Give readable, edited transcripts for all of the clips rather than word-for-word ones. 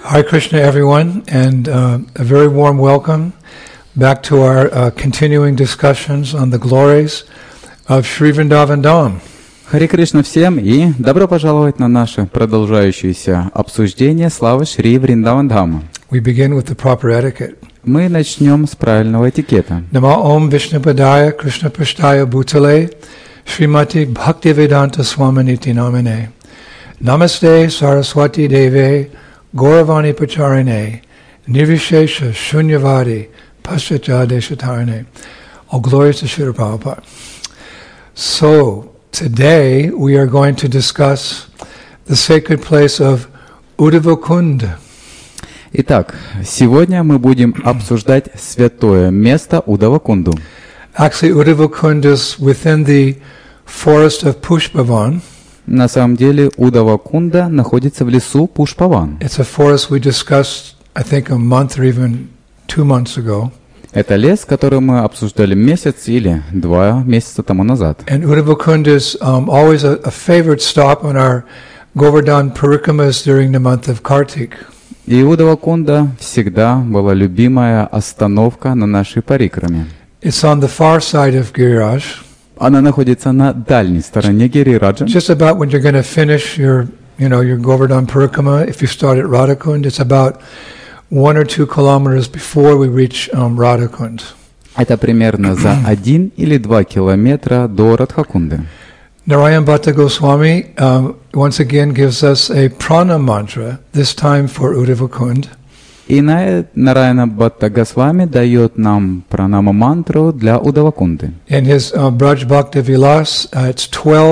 Hare Krishna, everyone, and a very warm welcome back to our continuing discussions on the glories of Shri Vrindavan Dham. Харе Кришна всем и добро пожаловать на наше продолжающееся обсуждение славы Шри Вриндаван Дхама. We begin with the proper etiquette. Мы начнем с правильного этикета. Nama Om Vishnupadaya Krishna Prasthaya Bhutale Srimati Bhaktivedanta Swaminiti Namine Namaste Saraswati Deve Gauravani Pacharine Nirvishesha Shunyavadi Paschatya Deshatarine. All glories to Srila Prabhupada. So, today we are going to discuss the sacred place of Uddhava Kund. Итак, сегодня мы будем обсуждать святое место Уддава-Кунду. Actually, Uddhava Kund is within the forest of Pushpavan. На самом деле Уддава-Кунда находится в лесу Пушпаван. It's a forest we discussed, I think, a month or even 2 months ago. Это лес, который мы обсуждали месяц или 2 месяца тому назад. And Uddhava Kund is always a favorite stop on our Govardhan Parikramas during the month of Kartik. И Уддава-Кунда всегда была любимая остановка на нашей парикраме. It's on the far side of Giriraj. Она находится на дальней стороне Гирираджа. Just about when you're going to finish your Govardhan Parikrama, if you start at Radhakund, it's about 1 or 2 kilometers before we reach Radhakund. Это примерно за 1 или 2 километра до Радхакунды. Narayan Bhatta Goswami once again gives us a prana mantra, this time for Uddhava Kund. И Нараяна Бхатта Госвами дает нам пранама-мантру для Уддава-Кунды. In his Braj Bhakti Vilas, it's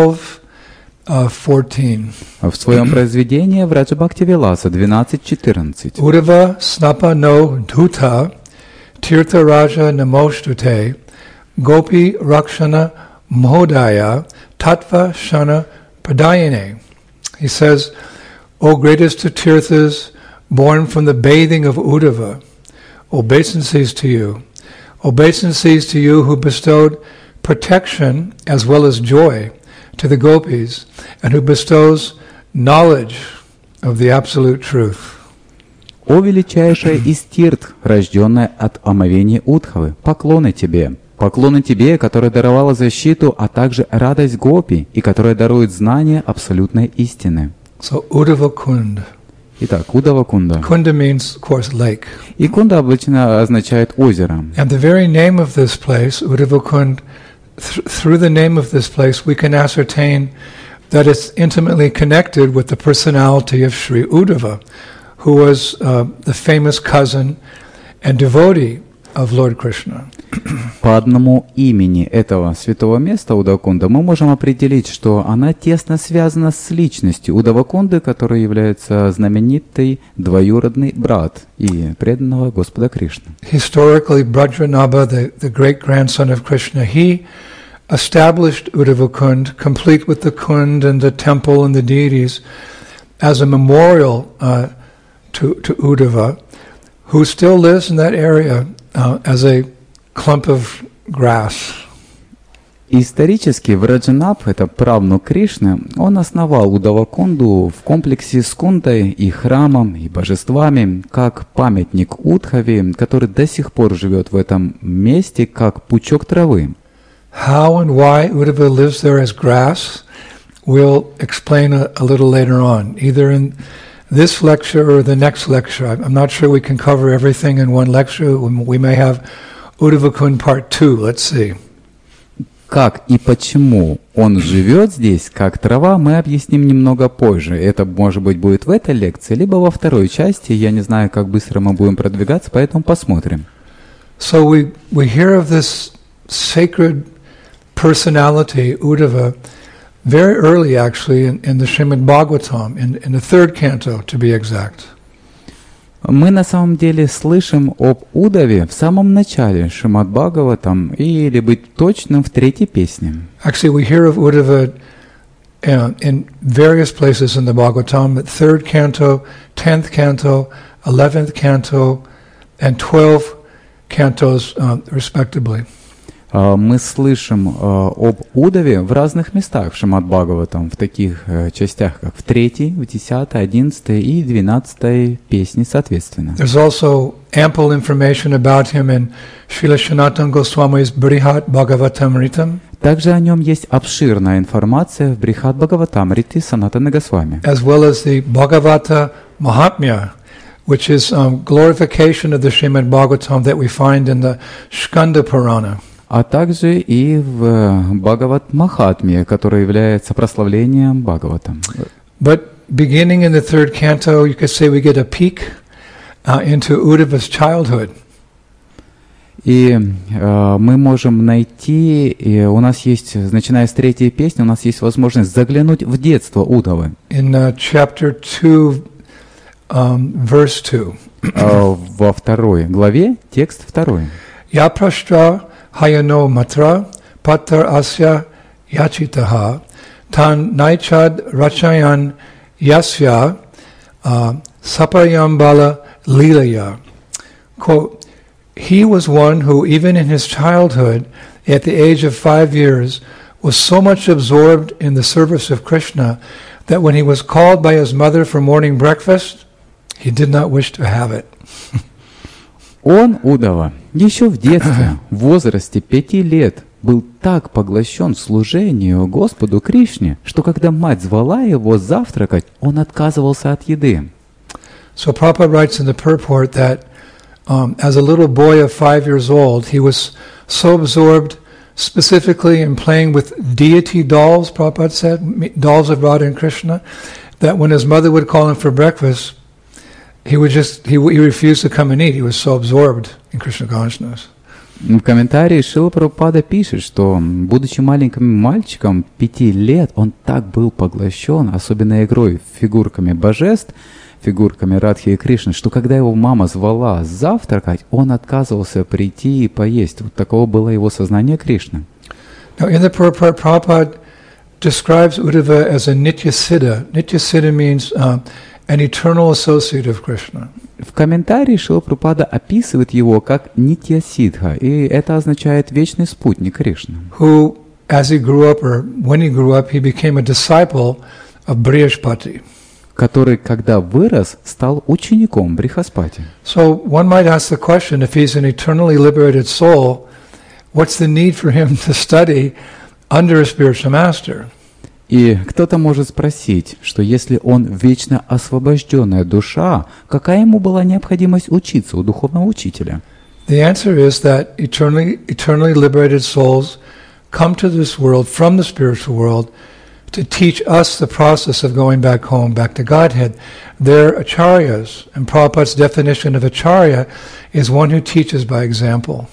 12:14. В своем произведении Враджа Бхакти Виласа 12:14. Uddhava snapa no dhuta tirtha raja namostute gopi rakshana mohodaya tattva shana pradayane. He says, O greatest of tirthas, born from the bathing of Uddhava, obeisances to you. Obeisances to you who bestowed protection as well as joy to the gopis, and who bestows knowledge of the absolute truth. «О величайшая из тиртх, рожденная от омовения Удхавы, поклоны тебе, которая даровала защиту, а также радость гопи, и которая дарует знание абсолютной истины». So, Uddhava Kund. Итак, Уддава-Кунда. Kunda means, of course, lake. И Кунда обычно означает озеро. And the very name of this place, Uddhava Kund, through the name of this place, we can ascertain that it's intimately connected with the personality of Sri Uddhava, who was the famous cousin and devotee of Lord Krishna. По одному имени этого святого места Уддава-Кунда мы можем определить, что она тесно связана с личностью Уддава-Кунды, который является знаменитый двоюродный брат и преданного Господа Кришны. Historically, Brajranabha, the great grandson of Krishna, he established Uddhava Kund, complete with the Kund and the temple and the deities, as a memorial to Uddhava, who still lives in that area as a clump of grass. Исторически Враджанабх, это правнук Кришны, он основал Уддава-Кунду в комплексе с Кундой и храмом, и божествами, как памятник Удхаве, который до сих пор живет в этом месте, как пучок травы. How and why Uddhava lives there as grass, we'll explain a little later on, either in this lecture or the next lecture. I'm not sure we can cover everything in one lecture. We may have Uddhava Kund Part 2. Let's see. Как и почему он живет здесь, как трава, мы объясним немного позже. Это, может быть, будет в этой лекции, либо во второй части. Я не знаю, как быстро мы будем продвигаться, поэтому посмотрим. So we hear of this sacred personality, Uddhava, very early, actually, in the Srimad Bhagavatam, in the 3rd canto, to be exact. Мы на самом деле слышим об Удаве в самом начале Шримад Бхагаватам, или быть точным, в 3-й песне. Actually, we hear of Uddhava in various places in the Bhagavatam, but 3rd canto, 10th canto, 11th canto, and 12 cantos, respectively. Мы слышим об Удаве в разных местах в Шримад Бхагаватам, в таких частях, как в 3, в 10, 11 и 12 песне соответственно. There's also ample information about him in Srila Sanatana Goswami's Brihat Bhagavatamritam. Также о нем есть обширная информация в Брихат Бхагаватамрите Санатаны Госвами, as well as the Bhagavata Mahatmya, which is glorification of the Srimad Bhagavatam that we find in the Skanda Purana. а также и в Бхагават Махатме, которое является прославлением Бхагаватам. But beginning in the third canto, you could say we get a peek into Uddhava's childhood. И мы можем найти, и у нас есть, начиная с 3 песни, у нас есть возможность заглянуть в детство Удавы. In chapter 2, verse 2. Во 2 главе, текст 2. Yaprashtra hayano matra patar asya yachitaha tan naichad rachayan yasya sapayambala lilaya. Quote, he was one who, even in his childhood, at the age of 5 years, was so much absorbed in the service of Krishna that when he was called by his mother for morning breakfast, he did not wish to have it. Он, Удава, еще в детстве, в возрасте 5 лет, был так поглощен служению Господу Кришне, что когда мать звала его завтракать, он отказывался от еды. So Prabhupada writes in the purport that as a little boy of 5 years old, he was so absorbed specifically in playing with deity dolls, Prabhupada said, dolls of Radha and Krishna, that when his mother would call him for breakfast, he refused to come and eat. He was so absorbed in Krishna consciousness. В комментарии Шрила Прабхупада пишет, что, будучи маленьким мальчиком 5 лет, он так был поглощен, особенно игрой фигурками божеств, фигурками Радхи и Кришны, что когда его мама звала завтракать, он отказывался прийти и поесть. Вот таково было его сознание Кришны. Now in the purport, Prabhupada describes Uddhava as a Nityasiddha. Nityasiddha means an eternal associate of Krishna. В комментарии Шрила Прабхупада описывает его как Нитья-сидха, и это означает вечный спутник Кришны. Who, as he grew up, or when he grew up, he became a disciple of Brihaspati. Который, когда вырос, стал учеником Брихаспати. So one might ask the question, if he's an eternally liberated soul, what's the need for him to study under a spiritual master? И кто-то может спросить, что если он вечно освобожденная душа, какая ему была необходимость учиться у духовного учителя? The answer is that eternally liberated souls come to this world from the spiritual world to teach us the process of going back home, back to Godhead. They're acharyas, and Prabhupada's definition of acharya is one who teaches by example.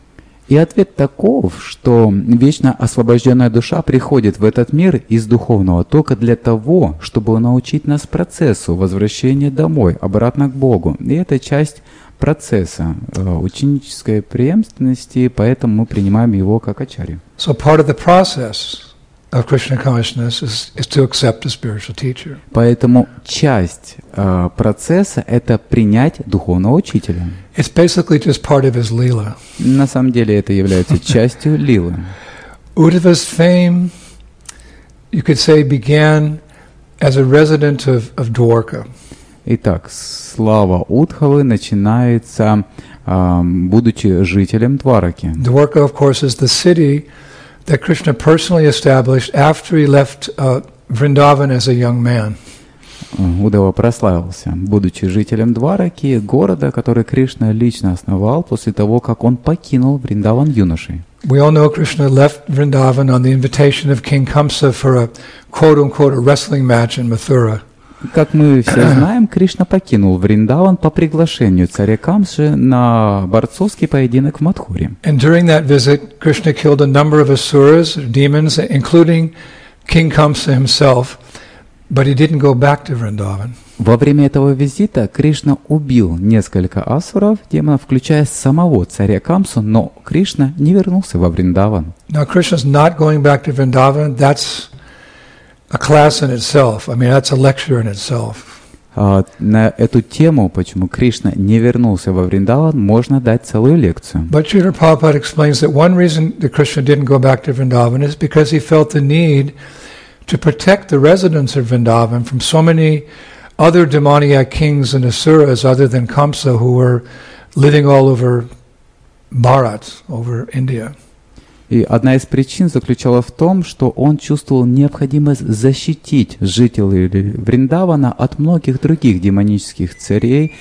И ответ таков, что вечно освобожденная душа приходит в этот мир из духовного только для того, чтобы научить нас процессу возвращения домой, обратно к Богу. И это часть процесса ученической преемственности, поэтому мы принимаем его как ачарью. So part of the process of Krishna consciousness is to accept a spiritual teacher. Поэтому часть процесса — это принять духовного учителя. It's basically just part of his lila. На самом деле это является частью лилы. Uddhava's fame, you could say, began as a resident of Dwarka. Итак, слава Удхавы начинается, будучи жителем Двараки. Dwarka, of course, is the city that Krishna personally established after he left Vrindavan as a young man. Удава прославился, будучи жителем Двараки, города, который Кришна лично основал после того, как он покинул Вриндаван юношей. We all know Krishna left Vrindavan on the invitation of King Kamsa for a quote-unquote a wrestling match in Mathura. Как мы все знаем, Кришна покинул Вриндаван по приглашению царя Камсы на борцовский поединок в Мадхуре. And during that visit, Krishna killed a number of asuras, demons, including King Kamsa himself, but he didn't go back to Vrindavan. Во время этого визита Кришна убил несколько асуров, демонов, включая самого царя Камсу, но Кришна не вернулся во Вриндаван. Now Krishna's not going back to Vrindavan. That's a class in itself. I mean, that's a lecture in itself. На эту тему, почему Кришна не вернулся во Вриндаван, можно дать целую лекцию. But Srila Prabhupada explains that one reason that Krishna didn't go back to Vrindavan is because he felt the need to protect the residents of Vrindavan from so many other demoniac kings and asuras other than Kamsa who were living all over Bharat, over India. И одна из причин заключала в том, что он чувствовал необходимость защитить жителей Вриндавана от многих других демонических царей,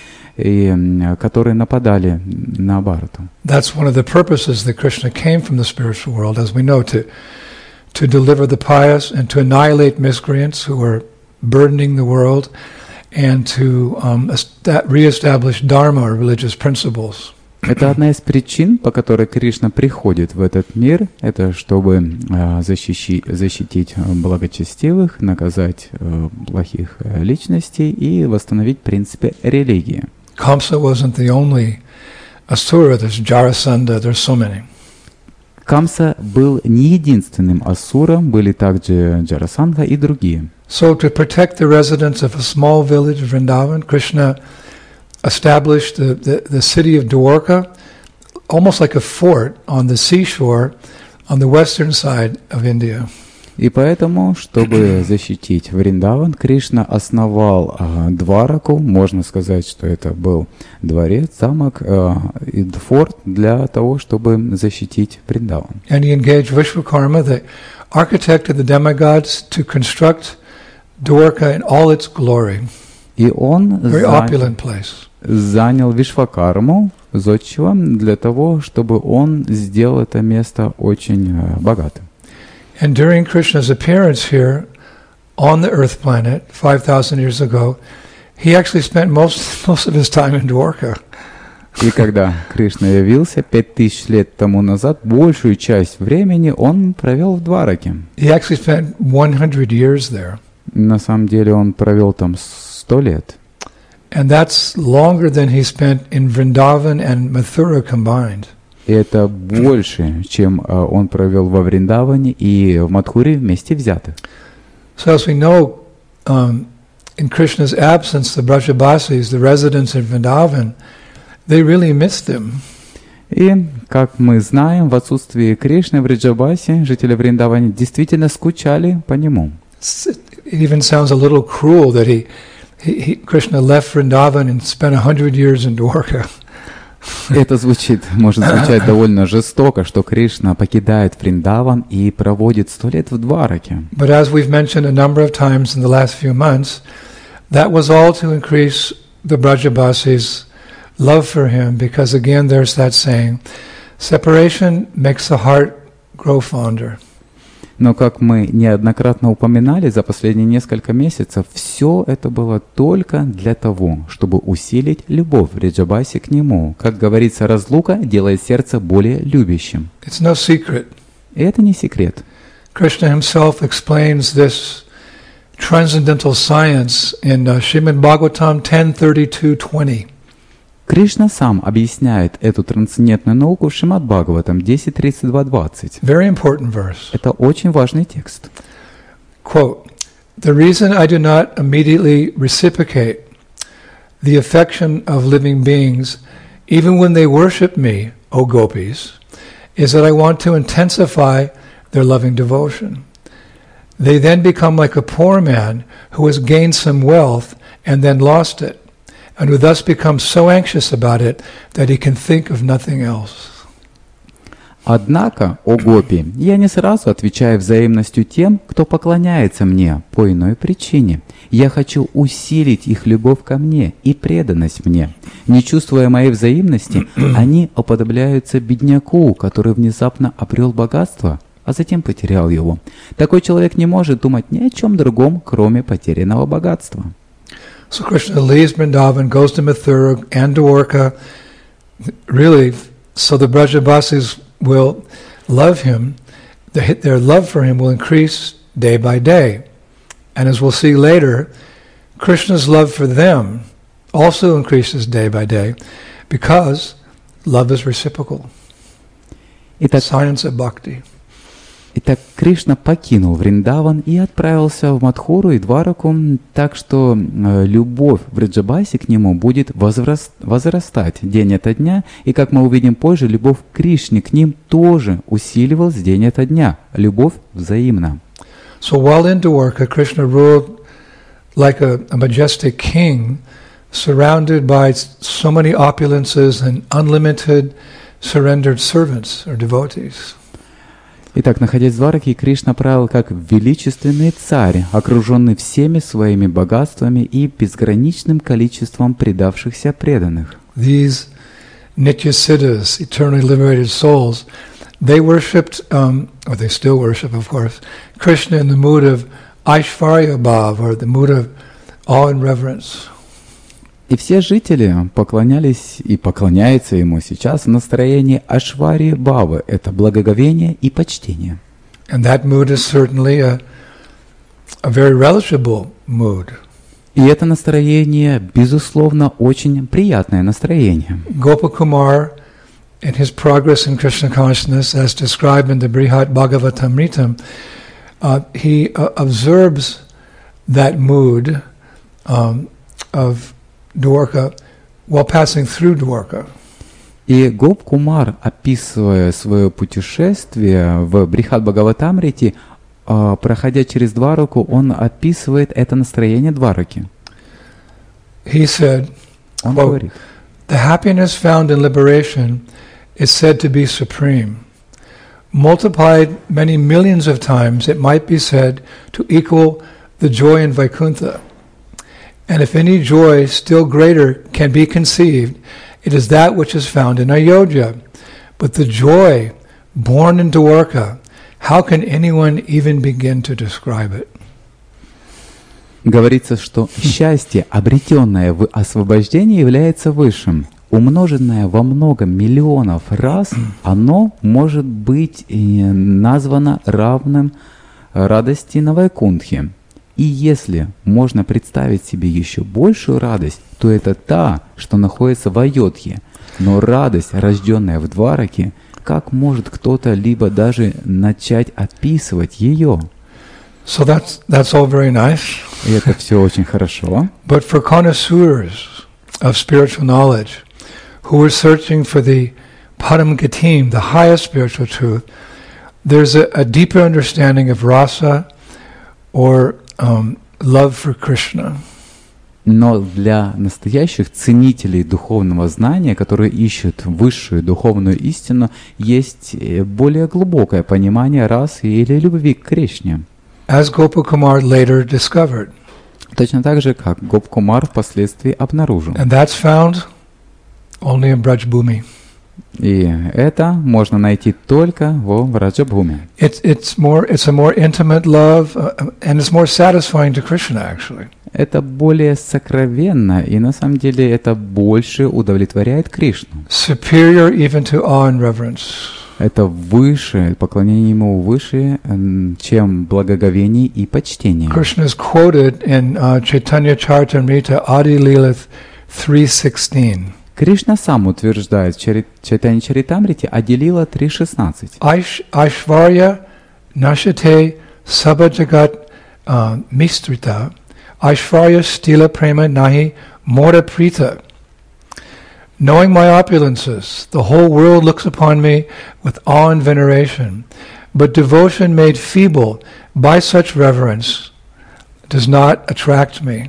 которые нападали на Бхарату. That's one of the purposes that Krishna came from the spiritual world, as we know, to deliver the pious and to annihilate miscreants who were burdening the world and to reestablish dharma, or religious principles. Это одна из причин, по которой Кришна приходит в этот мир, это чтобы защитить благочестивых, наказать плохих личностей и восстановить принципы религии. Kamsa wasn't the only asura, there's Jarasandha, there's so many. Камса был не единственным асуром, были также Джарасандха и другие. So to protect the residents of a small village of Vrindavan, Krishna established the city of Dwarka, almost like a fort on the seashore on the western side of India. И поэтому, чтобы защитить Вриндаван, Кришна основал Двараку, можно сказать, что это был дворец, замок и форт для того, чтобы защитить Вриндаван. And he engaged Vishwakarma, the architect of the demigods, to construct Dwarka in all its glory. И он Very opulent place. занял Вишвакарму, зодчего, для того, чтобы он сделал это место очень богатым. And during Krishna's appearance here on the Earth planet 5,000 years ago, he actually spent most of his time in Dwarka. И когда Кришна явился 5000 лет тому назад, большую часть времени он провел в Двараке. He actually spent 100 years there. На самом деле он провел там 100 лет. And that's longer than he spent in Vrindavan and Mathura combined. И это больше, чем он провел во Вриндаване и в Мадхуре вместе взятых. So as we know, in Krishna's absence, the Brajabasis, the residents in Vrindavan, they really missed him. И, как мы знаем, в отсутствии Кришны в Вриджабасе жители Вриндавана действительно скучали по нему. It even sounds a little cruel that Krishna left Vrindavan and spent 100 years in Dwarka. Это может звучать довольно жестоко, что Кришна покидает Вриндаван и проводит 100 лет в Двараке. But as we've mentioned a number of times in the last few months, that was all to increase the Brajabasis' love for him, because again there's that saying, separation makes the heart grow fonder. Но, как мы неоднократно упоминали за последние несколько месяцев, все это было только для того, чтобы усилить любовь Вриджабаси к нему. Как говорится, разлука делает сердце более любящим. It's no secret. И это не секрет. Krishna himself explains this transcendental science in Srimad Bhagavatam 10:32-20. Кришна сам объясняет эту трансцендентную науку в Шримад Бхагаватам 10.32.20. Very important verse. Это очень важный текст. Quote, "The reason I do not immediately reciprocate the affection of living beings, even when they worship me, O gopis, is that I want to intensify their loving devotion. They then become like a poor man who has gained some wealth and then lost it, and who thus becomes so anxious about it that he can think of nothing else." Однако, о гопи, я не сразу отвечаю взаимностью тем, кто поклоняется мне по иной причине. Я хочу усилить их любовь ко мне и преданность мне. Не чувствуя моей взаимности, они уподобляются бедняку, который внезапно обрел богатство, а затем потерял его. Такой человек не может думать ни о чем другом, кроме потерянного богатства. So Krishna leaves Vrindavan, goes to Mathura and Dwarka, really, so the Brajabasis will love him. Their love for him will increase day by day. And as we'll see later, Krishna's love for them also increases day by day, because love is reciprocal. Итак, Science of bhakti. Итак, Кришна покинул Вриндаван и отправился в Мадхуру и Двараку, так что любовь Враджабаси к нему будет возрастать день ото дня, и, как мы увидим позже, любовь к Кришне к ним тоже усиливалась день ото дня. Любовь взаимна. So while in Dwarka, Krishna ruled like a majestic king, surrounded by so many opulences and unlimited surrendered servants or devotees. Итак, находясь в Двараке, Кришна правил как величественный царь, окруженный всеми своими богатствами и безграничным количеством предавшихся преданных. These Nityasiddhas, eternally liberated souls, they worshipped, or they still worship, of course, Krishna in the mood of Aishvarya Bhav, or the mood of awe and reverence. И все жители поклонялись и поклоняются ему сейчас в настроении Ашвари Бавы. Это благоговение и почтение. And that mood is certainly a very relishable mood. И это настроение, безусловно, очень приятное настроение. Gopakumar, in his progress in Krishna consciousness, as described in the Brihat Bhagavatamrita, he observes that mood of Dwarka while passing through Dwarka. И Гоп-Кумар, описывая свое путешествие в Брихат Бхагаватамрите, проходя через Двараку, он описывает это настроение Двараки. He said, Он quote, говорит, "The happiness found in liberation is said to be supreme. Multiplied many millions of times, it might be said to equal the joy in Vaikuntha. And if any joy still greater can be conceived, it is that which is found in Ayodhya. But the joy born in Dwarka, how can anyone even begin to describe it?" Говорится, что счастье, обретенное в освобождении, является высшим. Умноженное во много миллионов раз, оно может быть названо равным радости на Вайкунтхе. И если можно представить себе еще большую радость, то это та, что находится в Айодхе. Но радость, рожденная в Двараке, как может кто-то либо даже начать описывать ее? So that's all very nice. И это все очень хорошо. But for connoisseurs of spiritual knowledge, who are searching for the Padam Gatim, the highest spiritual truth, there's a deeper understanding of rasa or love for Krishna. Но для настоящих ценителей духовного знания, которые ищут высшую духовную истину, есть более глубокое понимание расы или любви к Кришне. As Gopakumar later discovered. Точно так же, как Гоп-Кумар впоследствии обнаружил. And that's found only in Brajbhumi. И это можно найти только во Враджабхуме. It's a more intimate love, and it's more satisfying to Krishna, actually. Это более сокровенно, и на самом деле это больше удовлетворяет Кришну. Superior even to awe and reverence. Это выше, поклонение ему выше, чем благоговение и почтение. Krishna is quoted in Chaitanya Charitamrita Adi Lilith 3:16. Кришна сам утверждает в Чайтанья Чаритамрите Ади-лила 3.16. Aishvarya nashate sabhajagat mistrita Aishvarya stila prema nahi mora prita. Knowing my opulences, the whole world looks upon me with awe and veneration, but devotion made feeble by such reverence does not attract me.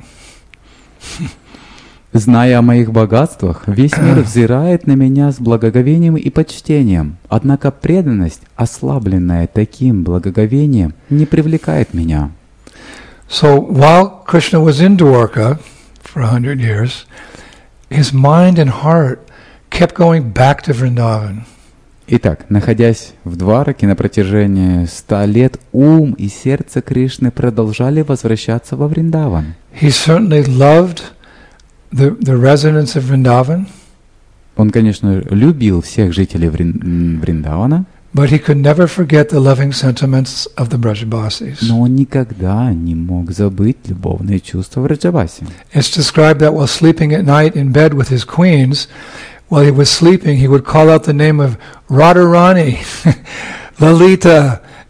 Зная о моих богатствах, весь мир взирает на меня с благоговением и почтением. Однако преданность, ослабленная таким благоговением, не привлекает меня. So while Krishna was in Dwarka for 100 years, his mind and heart kept going back to Vrindavan. Итак, находясь в Двараке на протяжении 100 лет, ум и сердце Кришны продолжали возвращаться во Вриндаван. He certainly loved the residents of Vrindavan. Он, конечно, любил всех жителей Вриндавана, but he could never forget the loving sentiments of the Brajabasis. Но он никогда не мог забыть любовные чувства Враджабаси. It's described that while sleeping at night in bed with his queens, while he was sleeping, he would call out the name of Radharani, Lalita,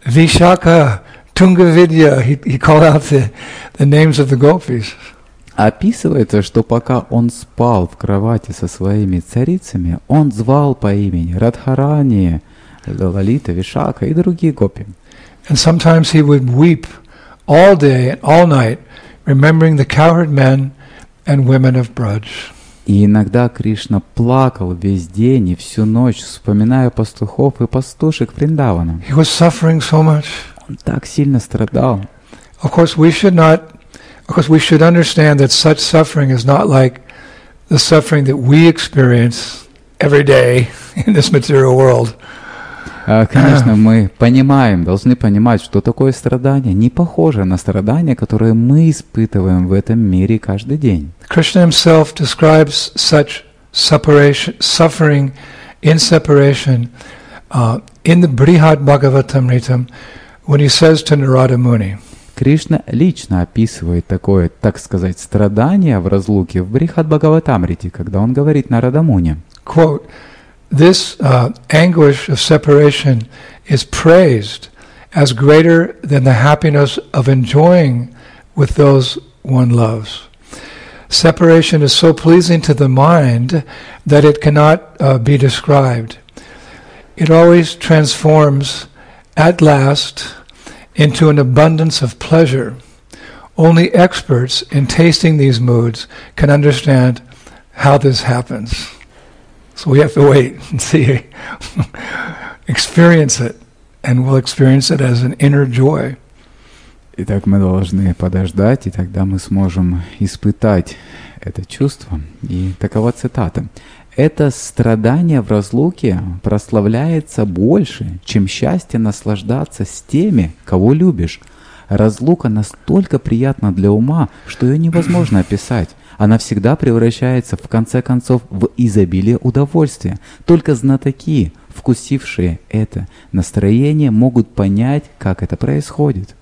Vishaka, Tungavidya, he called out the names of the gopis. Описывается, что пока он спал в кровати со своими царицами, он звал по имени Радхарани, Лалита, Вишака и другие гопи. And sometimes he would weep all day and all night, remembering the cowherd men and women of Braj. И иногда Кришна плакал весь день и всю ночь, вспоминая пастухов и пастушек Вриндавана. He was suffering so much. Он так сильно страдал. Of course, we should understand that such suffering is not like the suffering that we experience every day in this material world. Конечно, мы должны понимать, что такое страдание не похоже на страдания, которые мы испытываем в этом мире каждый день. Krishna himself describes such suffering in separation in the Brihad Bhagavatamritam when he says to Narada Muni. Кришна лично описывает такое, так сказать, страдание в разлуке в Брихад Бхагаватамрите, когда он говорит Нарада Муни. Quote, this anguish of separation is praised as greater than the happiness of enjoying with those one loves. Separation is so pleasing to the mind that it cannot be described. It always transforms at last into an abundance of pleasure. Only experts in tasting these moods can understand how this happens. So we have to wait and see, experience it, and we'll experience it as an inner joy. Итак, мы должны подождать, и тогда мы сможем испытать это чувство. И такова цитата. «Это страдание в разлуке прославляется больше, чем счастье наслаждаться с теми, кого любишь. Разлука настолько приятна для ума, что ее невозможно описать. Она всегда превращается, в конце концов, в изобилие удовольствия. Только знатоки, вкусившие это настроение, могут понять, как это происходит».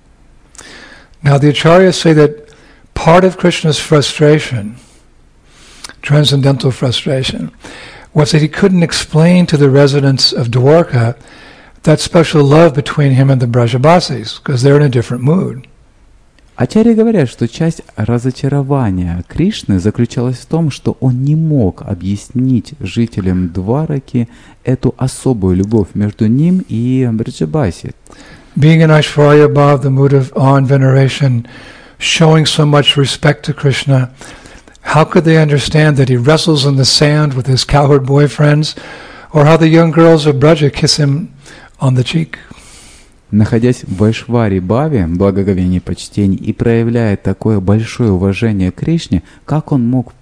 Now the acharyas say that part of Krishna's frustration, transcendental frustration, was that he couldn't explain to the residents of Dwarka that special love between him and the Brajabasis, because they're in a different mood. Ачарьи говорят, что часть разочарования Кришны заключалась в том, что он не мог объяснить жителям Двараки эту особую любовь между ним и Браджабаси. Being in Aishwarya Bhav, the mood of awe and veneration, showing so much respect to Krishna, how could they understand that he wrestles in the sand with his cowherd boyfriends, or how the young girls of Braja kiss him on the cheek? Находясь в Айшвари Бхаве, благоговении, почтении, и проявляя такое большое уважение к Кришне, как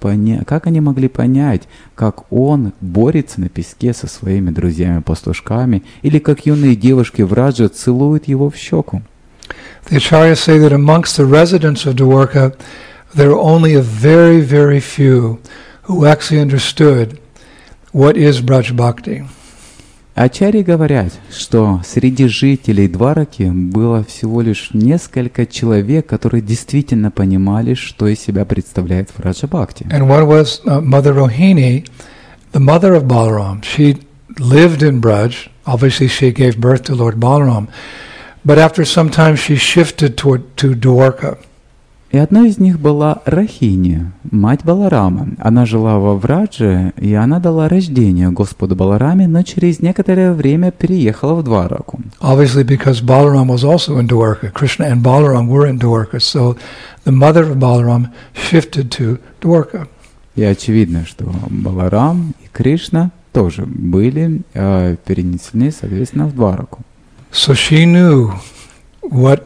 они могли понять, как он борется на песке со своими друзьями-пастушками, или как юные девушки в Раджа целуют его в щеку? The acharyas say that amongst the residents of Dwarka, there are only a very, very few who actually understood what is Braj Bhakti. Ачарьи говорят, что среди жителей Двараки было всего лишь несколько человек, которые действительно понимали, что из себя представляет Враджа Бхакти. And one was Mother Rohini, the mother of Balaram. She lived in Braj. Obviously, she gave birth to Lord Balaram. But after some time, she shifted to Dwarka. И одной из них была Рахини, мать Баларама. Она жила во Врадже, и она дала рождение Господу Балараме, но через некоторое время переехала в Двараку. Obviously, because Balaram was also in Dwarka. Krishna and Balaram were in Dwarka, so the mother of Balaram shifted to Dwarka. И очевидно, что Баларам и Кришна тоже были перенесены, соответственно, в Двараку. So she knew what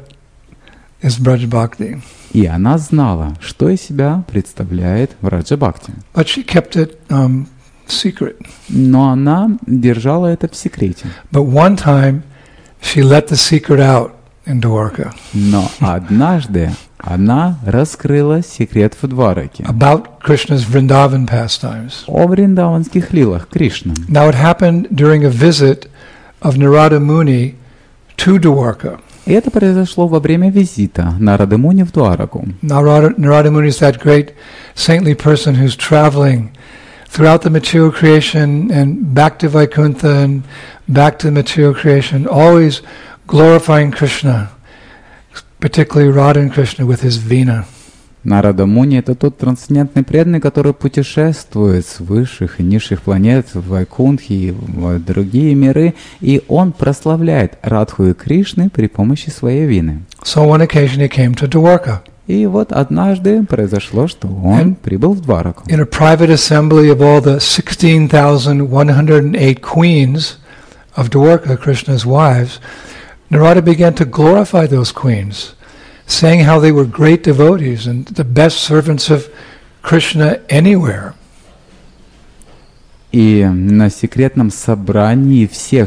is Braj Bhakti. И она знала, что из себя представляет Враджа Бхакти. But she kept it secret. Но она держала это в секрете. But one time, she let the secret out in Dwarka. Но однажды она раскрыла секрет в Двараке. About Krishna's Vrindavan pastimes. О вриндаванских лилах Кришны. Now it happened during a visit of Narada Muni to Dwarka. И это произошло во время визита Нарады Муни в Двараку. Narada Muni is that great saintly person who's traveling throughout the material creation and back to Vaikuntha and back to the material creation, always glorifying Krishna, particularly Radha and Krishna with his Veena. Нарада Муни — это тот трансцендентный преданный, который путешествует с высших и низших планет в Вайкунтхи и в другие миры, и он прославляет Радху и Кришны при помощи своей вины. So on one occasion he came to Dwarka. И вот однажды произошло, что он прибыл в Двараку. In a private assembly of all the 16,108 queens of Dwarka, Krishna's wives, Narada began to glorify those queens, saying how they were great devotees and the best servants of Krishna anywhere. И на секретном собрании всех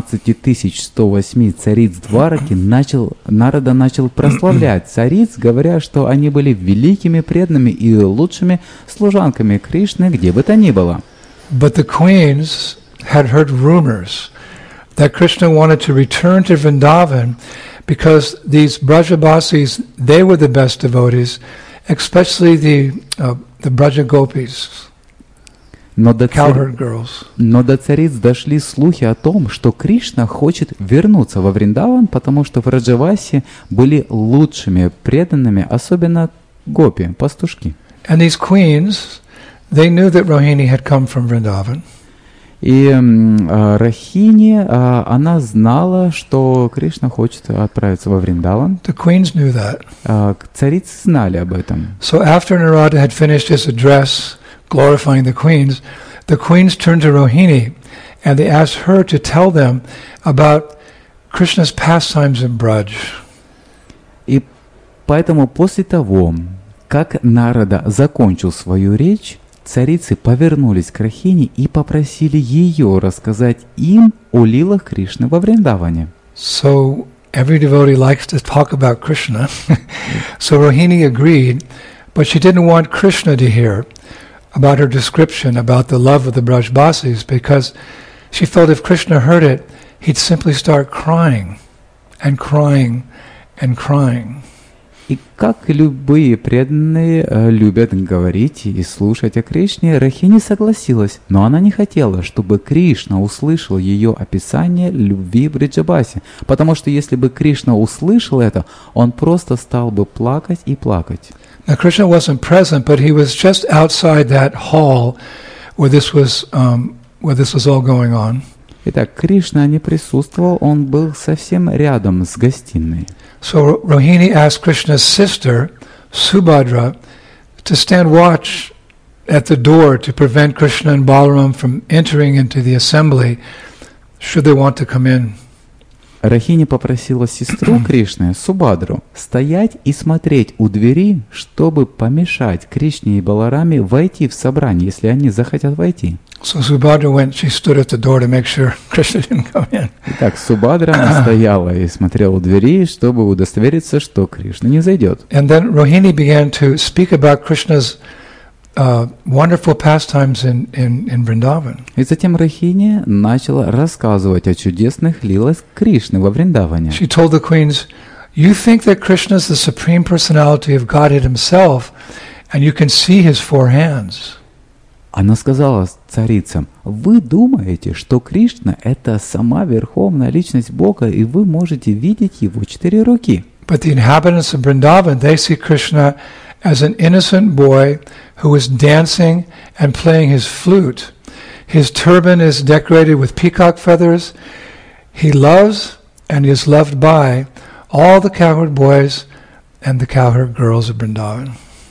16108 цариц Двараки Нарада начал прославлять цариц, говоря, что они были великими преданными и лучшими служанками Кришны, где бы то ни было. But the queens had heard rumors that Krishna wanted to return to Vrindavan because these Brajabasis, they were the best devotees, especially the Braja Gopis. Но до цариц дошли слухи о том, что Кришна хочет вернуться во Вриндаван, потому что в Раджавасе были лучшими преданными, особенно гопи, пастушки. And these queens, they knew that Rohini had come from Vrindavan. И Рахини, она знала, что Кришна хочет отправиться во Вриндаван. The queens knew that. Царицы знали об этом. So after Narada had finished his address glorifying the queens turned to Rohini and they asked her to tell them about Krishna's pastimes in Braj. И поэтому после того, как Нарада закончил свою речь, царицы повернулись к Рахини и попросили ее рассказать им о лилах Кришны во Вриндаване. So every devotee likes to talk about Krishna. So Rohini agreed, but she didn't want Krishna to hear about her description about the love of the Brajbasis because she felt if Krishna heard it, he'd simply start crying and crying and crying. И как любые преданные любят говорить и слушать о Кришне, Рахини согласилась, но она не хотела, чтобы Кришна услышал ее описание любви в Бриджабасе, потому что если бы Кришна услышал это, он просто стал бы плакать и плакать. Now Krishna wasn't present, but he was just outside that hall where this was all going on. Итак, Кришна не присутствовал, он был совсем рядом с гостиной. So Rohini asked Krishna's sister, Subhadra, to stand watch at the door to prevent Krishna and Balaram from entering into the assembly, should they want to come in. Рахини попросила сестру Кришны, Субхадру, стоять и смотреть у двери, чтобы помешать Кришне и Балараме войти в собрание, если они захотят войти. So Subhadra went, she stood at the door to make sure Krishna didn't come in. Итак, Субхадра стояла и смотрела у двери, чтобы удостовериться, что Кришна не зайдет. And then Rohini began to speak about Krishna's wonderful pastimes in Vrindavan. И затем Рахини начала рассказывать о чудесных лилах Кришны во Вриндаване. She told the queens, you think that Krishna is the supreme personality of Godhead himself, and you can see his four hands. Она сказала царицам, вы думаете, что Кришна — это сама верховная личность Бога, и вы можете видеть его 4 руки. But the inhabitants of Vrindavan, they see Krishna as an innocent boy who is dancing and playing his flute. His turban is decorated with peacock feathers. He loves and is loved by all the cowherd boys and the cowherd girls of Vrindavan.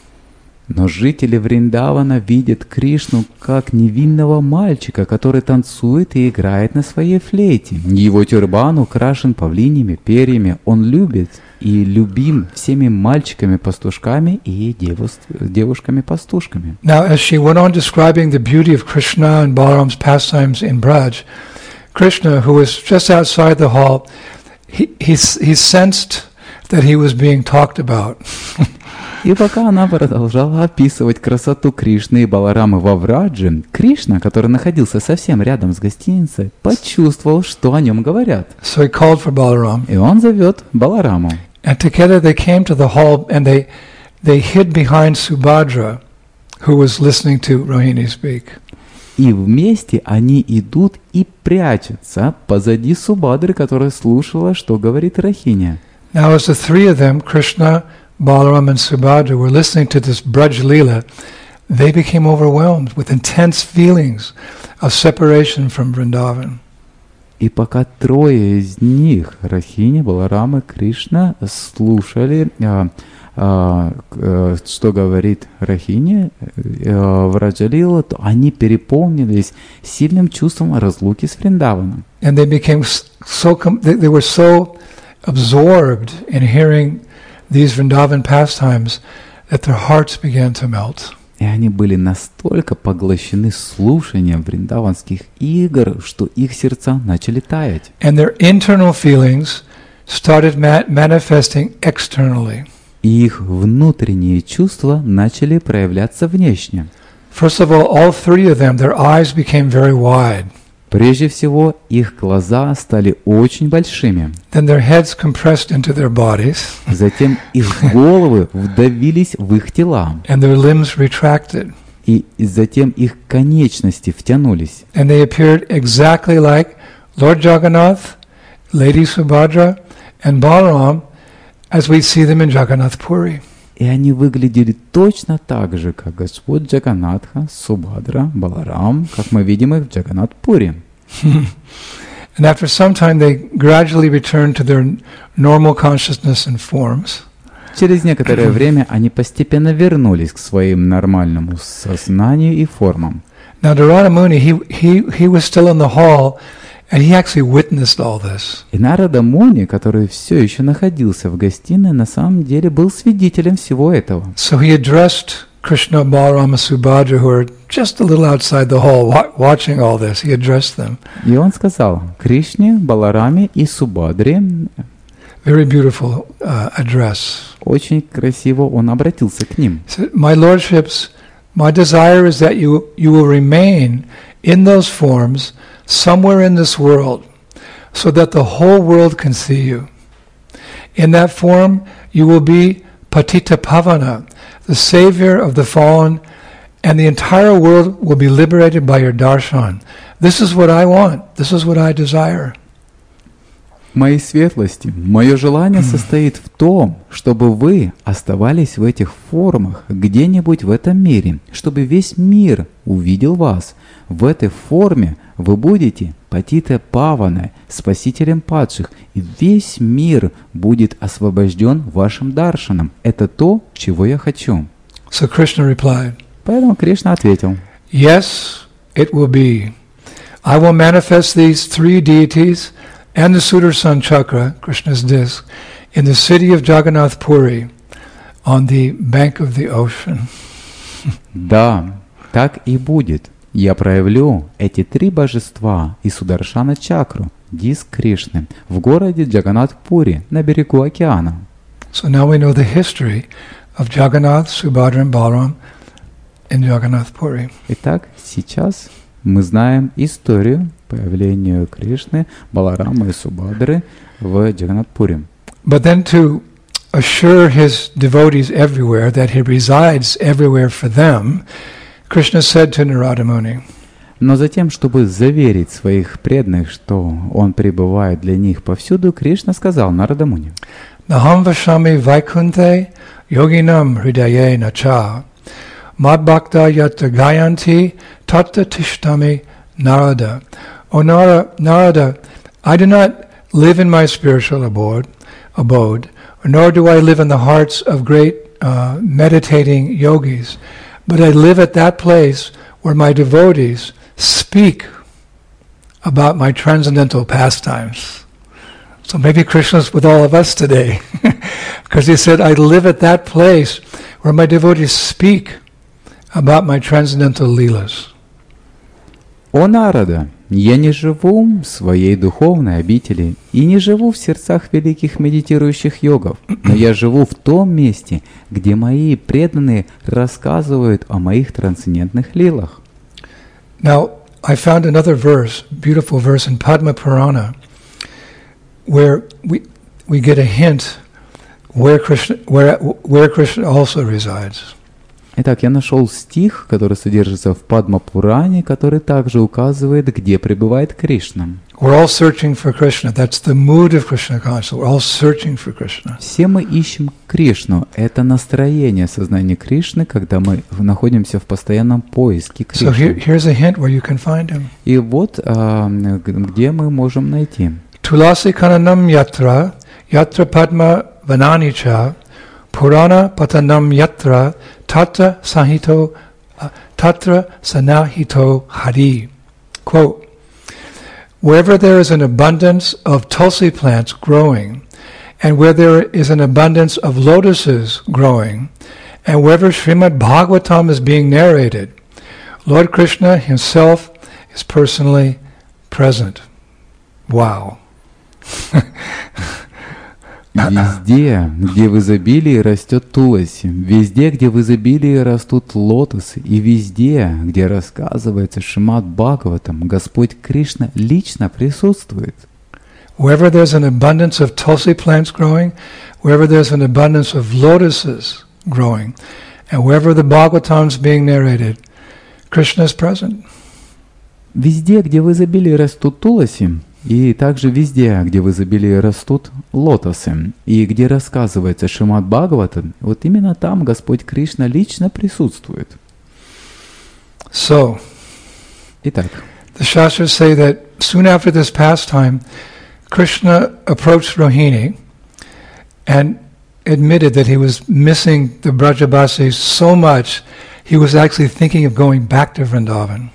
Но жители Вриндавана видят Кришну как невинного мальчика, который танцует и играет на своей флейте. Его тюрбан украшен павлиньими перьями. Он любит и любим всеми мальчиками-пастушками и девушками-пастушками. Now, as she went on describing the beauty of Krishna and Balaram's pastimes in Braj, Krishna, who was just outside the hall, he sensed that he was being talked about. И пока она продолжала описывать красоту Кришны и Баларамы во Врадже, Кришна, который находился совсем рядом с гостиницей, почувствовал, что о нем говорят. So he called for Balaram. И он зовет Балараму. And together they came to the hall and they hid behind Subhadra, who was listening to Rohini speak. И вместе они идут и прячутся позади Субадры, которая слушала, что говорит Рахиня. Now as the three of them, Krishna, Balaram and Subhadra, were listening to this Braj Leela, they became overwhelmed with intense feelings of separation from Vrindavan. И пока трое из них, Рахиня, Баларам и Кришна, слушали, что говорит Рахиня, Враджалила, то они переполнились сильным чувством разлуки с Вриндаваном. And they became they were so absorbed in hearing these Vrindavan pastimes that their hearts began to melt. И они были настолько поглощены слушанием вриндаванских игр, что их сердца начали таять. And their internal feelings started manifesting externally. И их внутренние чувства начали проявляться внешне. First of all three of them, their eyes became very wide. Прежде всего, их глаза стали очень большими. Then their heads compressed into their bodies. Затем их головы вдавились в их тела. And their limbs retracted. И затем их конечности втянулись. And they appeared exactly like Lord Jagannath, Lady Subhadra, and Balaram, as we see them in Jagannath Puri. И они выглядели точно так же, как Господь Джаганатха, Субхадра, Баларам, как мы видим их в Джаганнат-Пури. And after some time they gradually returned to their normal consciousness and forms. Через некоторое время они постепенно вернулись к своим нормальному сознанию и формам. Now Narada Muni, he was still in the hall, and he actually witnessed all this. И Нарада Муни, который все еще находился в гостиной, на самом деле был свидетелем всего этого. So he addressed Krishna, Balarama, Subhadra, who are just a little outside the hall, watching all this. He addressed them. И он сказал Кришне, Балараме и Субхадре. Very beautiful address. Очень красиво он обратился к ним. He said, "My lordships, my desire is that you will remain in those forms somewhere in this world, so that the whole world can see you. In that form, you will be Patita Pavana, the savior of the fallen, and the entire world will be liberated by your darshan. This is what I want. This is what I desire." Мои светлости, мое желание состоит в том, чтобы вы оставались в этих формах где-нибудь в этом мире, чтобы весь мир увидел вас. В этой форме вы будете Патита Павана, спасителем падших, и весь мир будет освобожден вашим даршаном. Это то, чего я хочу. So Krishna replied, Поэтому Кришна ответил, "Yes, it will be. I will manifest these three deities and the Sudarshan Chakra, Krishna's disc, in the city of Jagannath Puri, on the bank of the ocean." да, так и будет. Я проявлю эти три божества и Сударшана Чакру, диск Кришны, в городе Джаганнат-Пури, на берегу океана. So now we know the history of Jagannath, Subhadra and Balaram in Jagannath Puri. Итак, сейчас мы знаем историю появления Кришны, Баларама и Субхадры в Джаганнат-Пури. But then to assure his devotees everywhere that he resides everywhere for them, Krishna said to Narada Muni, Но затем, чтобы заверить своих преданных, что он пребывает для них повсюду, Кришна сказал Нарада Муни: "Naham vashami vaikunte yoginam hridaye nacha mad bhakta yata gayanti tatta tishtami Narada." O Narada, I do not live in my spiritual abode, nor do I live in the hearts of great meditating yogis, but I live at that place where my devotees speak about my transcendental pastimes. So maybe Krishna's with all of us today, because he said, I live at that place where my devotees speak about my transcendental leelas. «О Нарада, я не живу в своей духовной обители и не живу в сердцах великих медитирующих йогов, но я живу в том месте, где мои преданные рассказывают о моих трансцендентных лилах». Now, I found another verse, beautiful verse in Padma Purana, where we get a hint where Krishna also resides. Итак, я нашел стих, который содержится в Падма-пуране, который также указывает, где пребывает Кришна. We're all searching for Krishna. That's the mood of Krishna consciousness. We're all searching for Krishna. Все мы ищем Кришну. Это настроение сознания Кришны, когда мы находимся в постоянном поиске So Кришны. here's a hint where you can find him. И вот где мы можем найти. Tulasi kananam yatra, yatra padma vananicha, purana patanam yatra, tatra sanahito hari. Quote, wherever there is an abundance of tulsi plants growing, and where there is an abundance of lotuses growing, and wherever Srimad Bhagavatam is being narrated, Lord Krishna himself is personally present. Wow. Везде, где в изобилии растет туласи, везде, где в изобилии растут лотосы, и везде, где рассказывается Шримад Бхагаватам, Господь Кришна лично присутствует. Wherever there's an abundance of tulsi plants growing, wherever there's an abundance of lotuses growing, and wherever the Bhagavatam is being narrated, Krishna is present. Везде, где в изобилии растут туласи, и также везде, где в изобилии растут лотосы, и где рассказывается Шримад Бхагаватам, вот именно там Господь Кришна лично присутствует. So, Итак, the Shastras say that soon after this pastime, Krishna approached Rohini and admitted that he was missing the Brajabasis so much, he was actually thinking of going back to Vrindavan.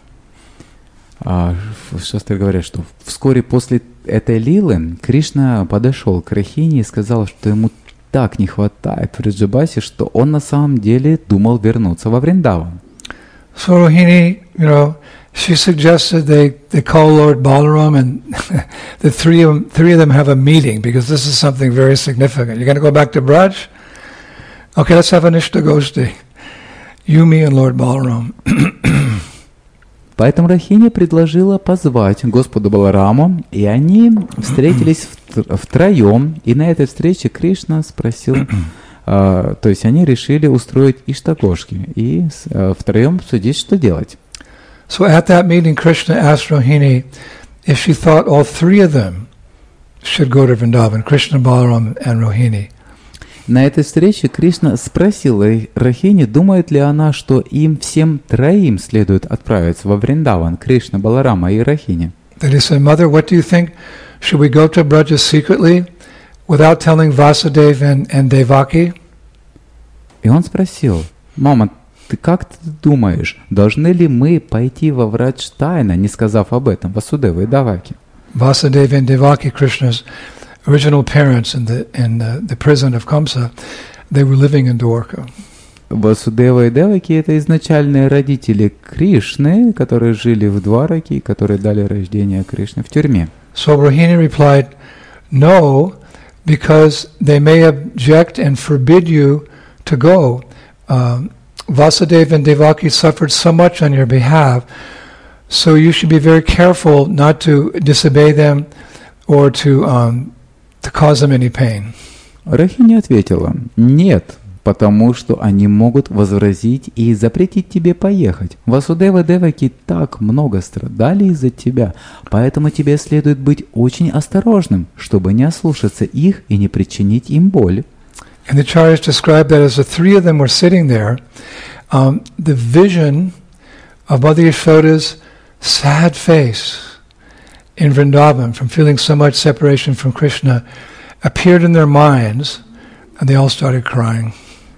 Шастры говорят, что вскоре после этой лилы Кришна подошел к Рахине и сказал, что ему так не хватает в Браджабасе, что он на самом деле думал вернуться во Вриндаван. So Rohini, she suggested they call Lord Balaram and the three of them have a meeting because this is something very significant. You're going to go back to Braj? Okay, let's have an Ishtagoshti. You, me, and Lord Balaram. Поэтому Рахини предложила позвать Господа Балараму, и они встретились втроем, и на этой встрече Кришна спросил, то есть они решили устроить Иштагошки, и втроем обсудить, что делать. So at that meeting, Krishna asked Rohini if she thought all three of them should go to Vrindavan, Krishna, Balaram, and Rohini. На этой встрече Кришна спросил Рахини, думает ли она, что им всем троим следует отправиться во Вриндаван, Кришна, Баларама и Рахини. Then he said, Mother, what do you think? Should we go to Braja secretly without telling Vasudeva and Devaki? И он спросил, мама, как ты думаешь, должны ли мы пойти во Врадж тайно, не сказав об этом Васудеву и Деваки? Vasudeva and Devaki, Krishna's original parents in the prison of Kamsa, they were living in Dwarka. Васудева и Деваки — это изначальные родители Кришны, которые жили в Двараке и которые дали рождение Кришне в тюрьме. So Rohini replied, no, because they may object and forbid you to go. Vasudeva and Devaki suffered so much on your behalf, so you should be very careful not to disobey them or to cause them any pain. Рахини ответила, нет, потому что они могут возразить и запретить тебе поехать. Васудева и Деваки так много страдали из-за тебя, поэтому тебе следует быть очень осторожным, чтобы не ослушаться их и не причинить им боль. And the Acharyas described that as the three of them were sitting there, the vision of Mother Yashoda's sad face in Vrindavan from feeling so much separation from Krishna appeared in their minds, and they all started crying.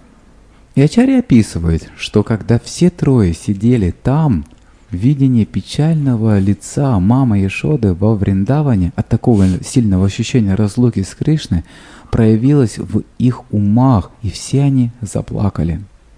И Ачарья описывает, что когда все трое сидели там, видение печального лица мамы Яшоды во Вриндаване от такого сильного ощущения разлуки с Кришной проявилось в их умах, и все они заплакали.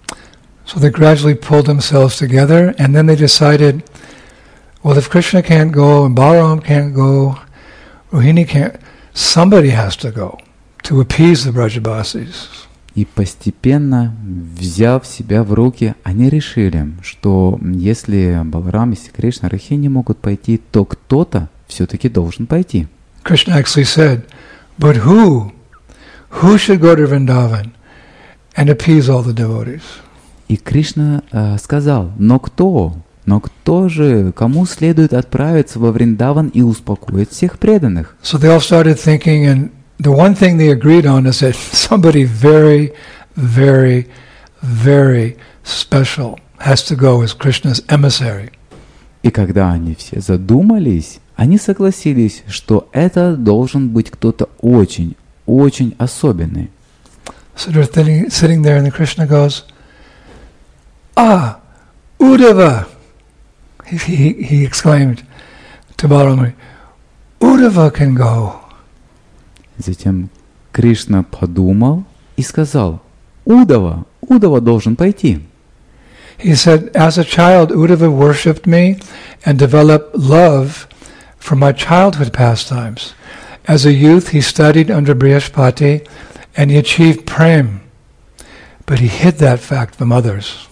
So they gradually pulled themselves together, and then they decided, well, if Krishna can't go, and Balaram can't go, Rohini can't, somebody has to go to appease the Brajabasis. И постепенно, взяв себя в руки, они решили, что если Баларам, если Кришна, Рахини могут пойти, то кто-то все-таки должен пойти. Krishna actually said, but who? Who should go to Vrindavan and appease all the devotees? И Кришна сказал, но кто же, кому следует отправиться во Вриндаван и успокоить всех преданных? So they all started thinking, and the one thing they agreed on is that somebody very, very, very special has to go as Krishna's emissary. И когда они все задумались, они согласились, что это должен быть кто-то очень, очень особенный. So they're sitting there, and the Krishna goes, "Ah, Uddhava!" He exclaimed to Balamari, "Uddhava can go." Затем Кришна подумал и сказал, Удава должен пойти. He said, "As a child, Uddhava worshipped me and developed love for my childhood pastimes. As a youth, he studied under Brihaspati, and he achieved prem, but he hid that fact from others."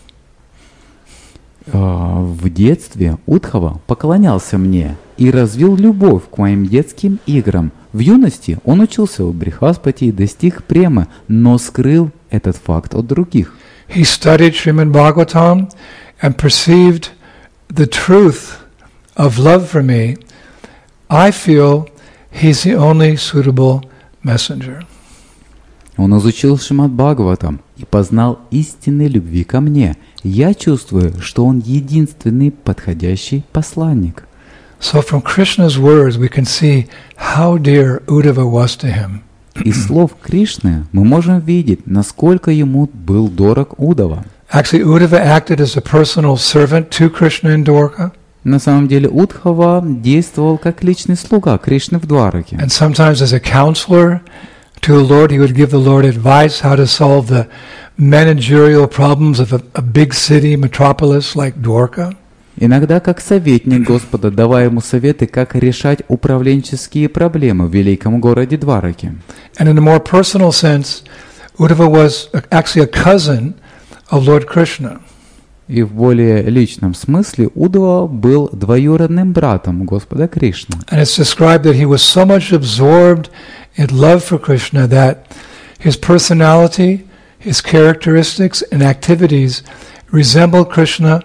В детстве Удхава поклонялся мне и развил любовь к моим детским играм. В юности он учился у Брихаспати и достиг премы, но скрыл этот факт от других. He studied Srimad Bhagavatam and perceived the truth of love for me. I feel he's the only suitable messenger. Он изучил Шримад Бхагаватам и познал истинной любви ко мне. Я чувствую, что он единственный подходящий посланник. So from Krishna's words we can see how dear Uddhava was to him. Из слов Кришны мы можем видеть, насколько ему был дорог Удава. Actually, Uddhava acted as a personal servant to Krishna in Dwarka. На самом деле Удхава действовал как личный слуга Кришны в Двараке. And sometimes as a counselor to the Lord, he would give the Lord advice how to solve the managerial problems of a big city metropolis like Dwarka. Иногда как советник Господа, давая ему советы, как решать управленческие проблемы в великом городе Двараке. And in a more personal sense, Uddhava was actually a cousin of Lord Krishna. И в более личном смысле Удава был двоюродным братом Господа Кришны. And it's described that he was so much absorbed in love for Krishna that his personality, his characteristics and activities resembled Krishna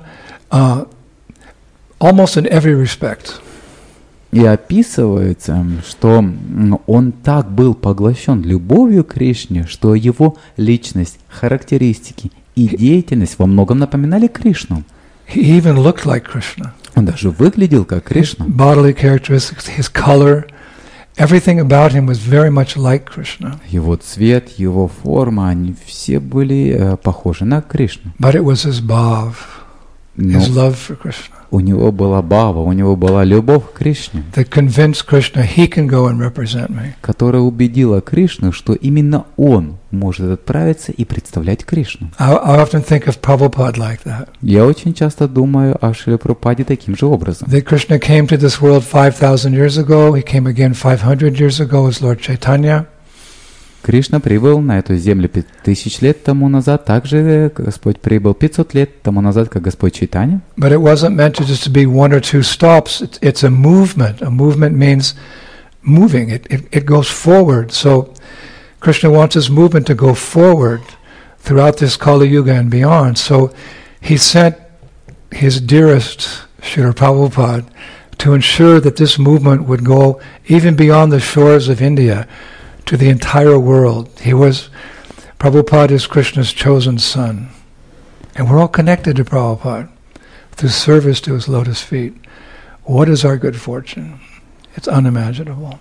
almost in every respect. И описывается, что он так был поглощен любовью к Кришне, что его личность, характеристики и деятельность во многом напоминали Кришну. He even looked like Krishna. Он даже выглядел как Кришна. His bodily characteristics, his color, everything about him was very much like Krishna. Его цвет, его форма, они все были похожи на Кришну. But it was his bhav, his love for Krishna, у него была бхава, у него была любовь к Кришне, that convinced Krishna he can go and represent me. которая убедила Кришну, что именно он может отправиться и представлять Кришну. I often think of Prabhupada like that. Я очень часто думаю о Шриле Прабхупаде таким же образом. That Krishna came to this world 5,000 years ago. He came again 500 years ago as Lord Chaitanya. Кришна прибыл на эту землю 5000 лет тому назад, также Господь прибыл 500 лет тому назад, как Господь Чайтанья. But it wasn't meant to just be one or two stops. It's a movement. A movement means moving. It goes forward. So Krishna wants his movement to go forward throughout this Kali Yuga and beyond. So he sent his dearest, Srila Prabhupada, to ensure that this movement would go even beyond the shores of India to the entire world. Prabhupada is Krishna's chosen son. And we're all connected to Prabhupada through service to his lotus feet. What is our good fortune? It's unimaginable.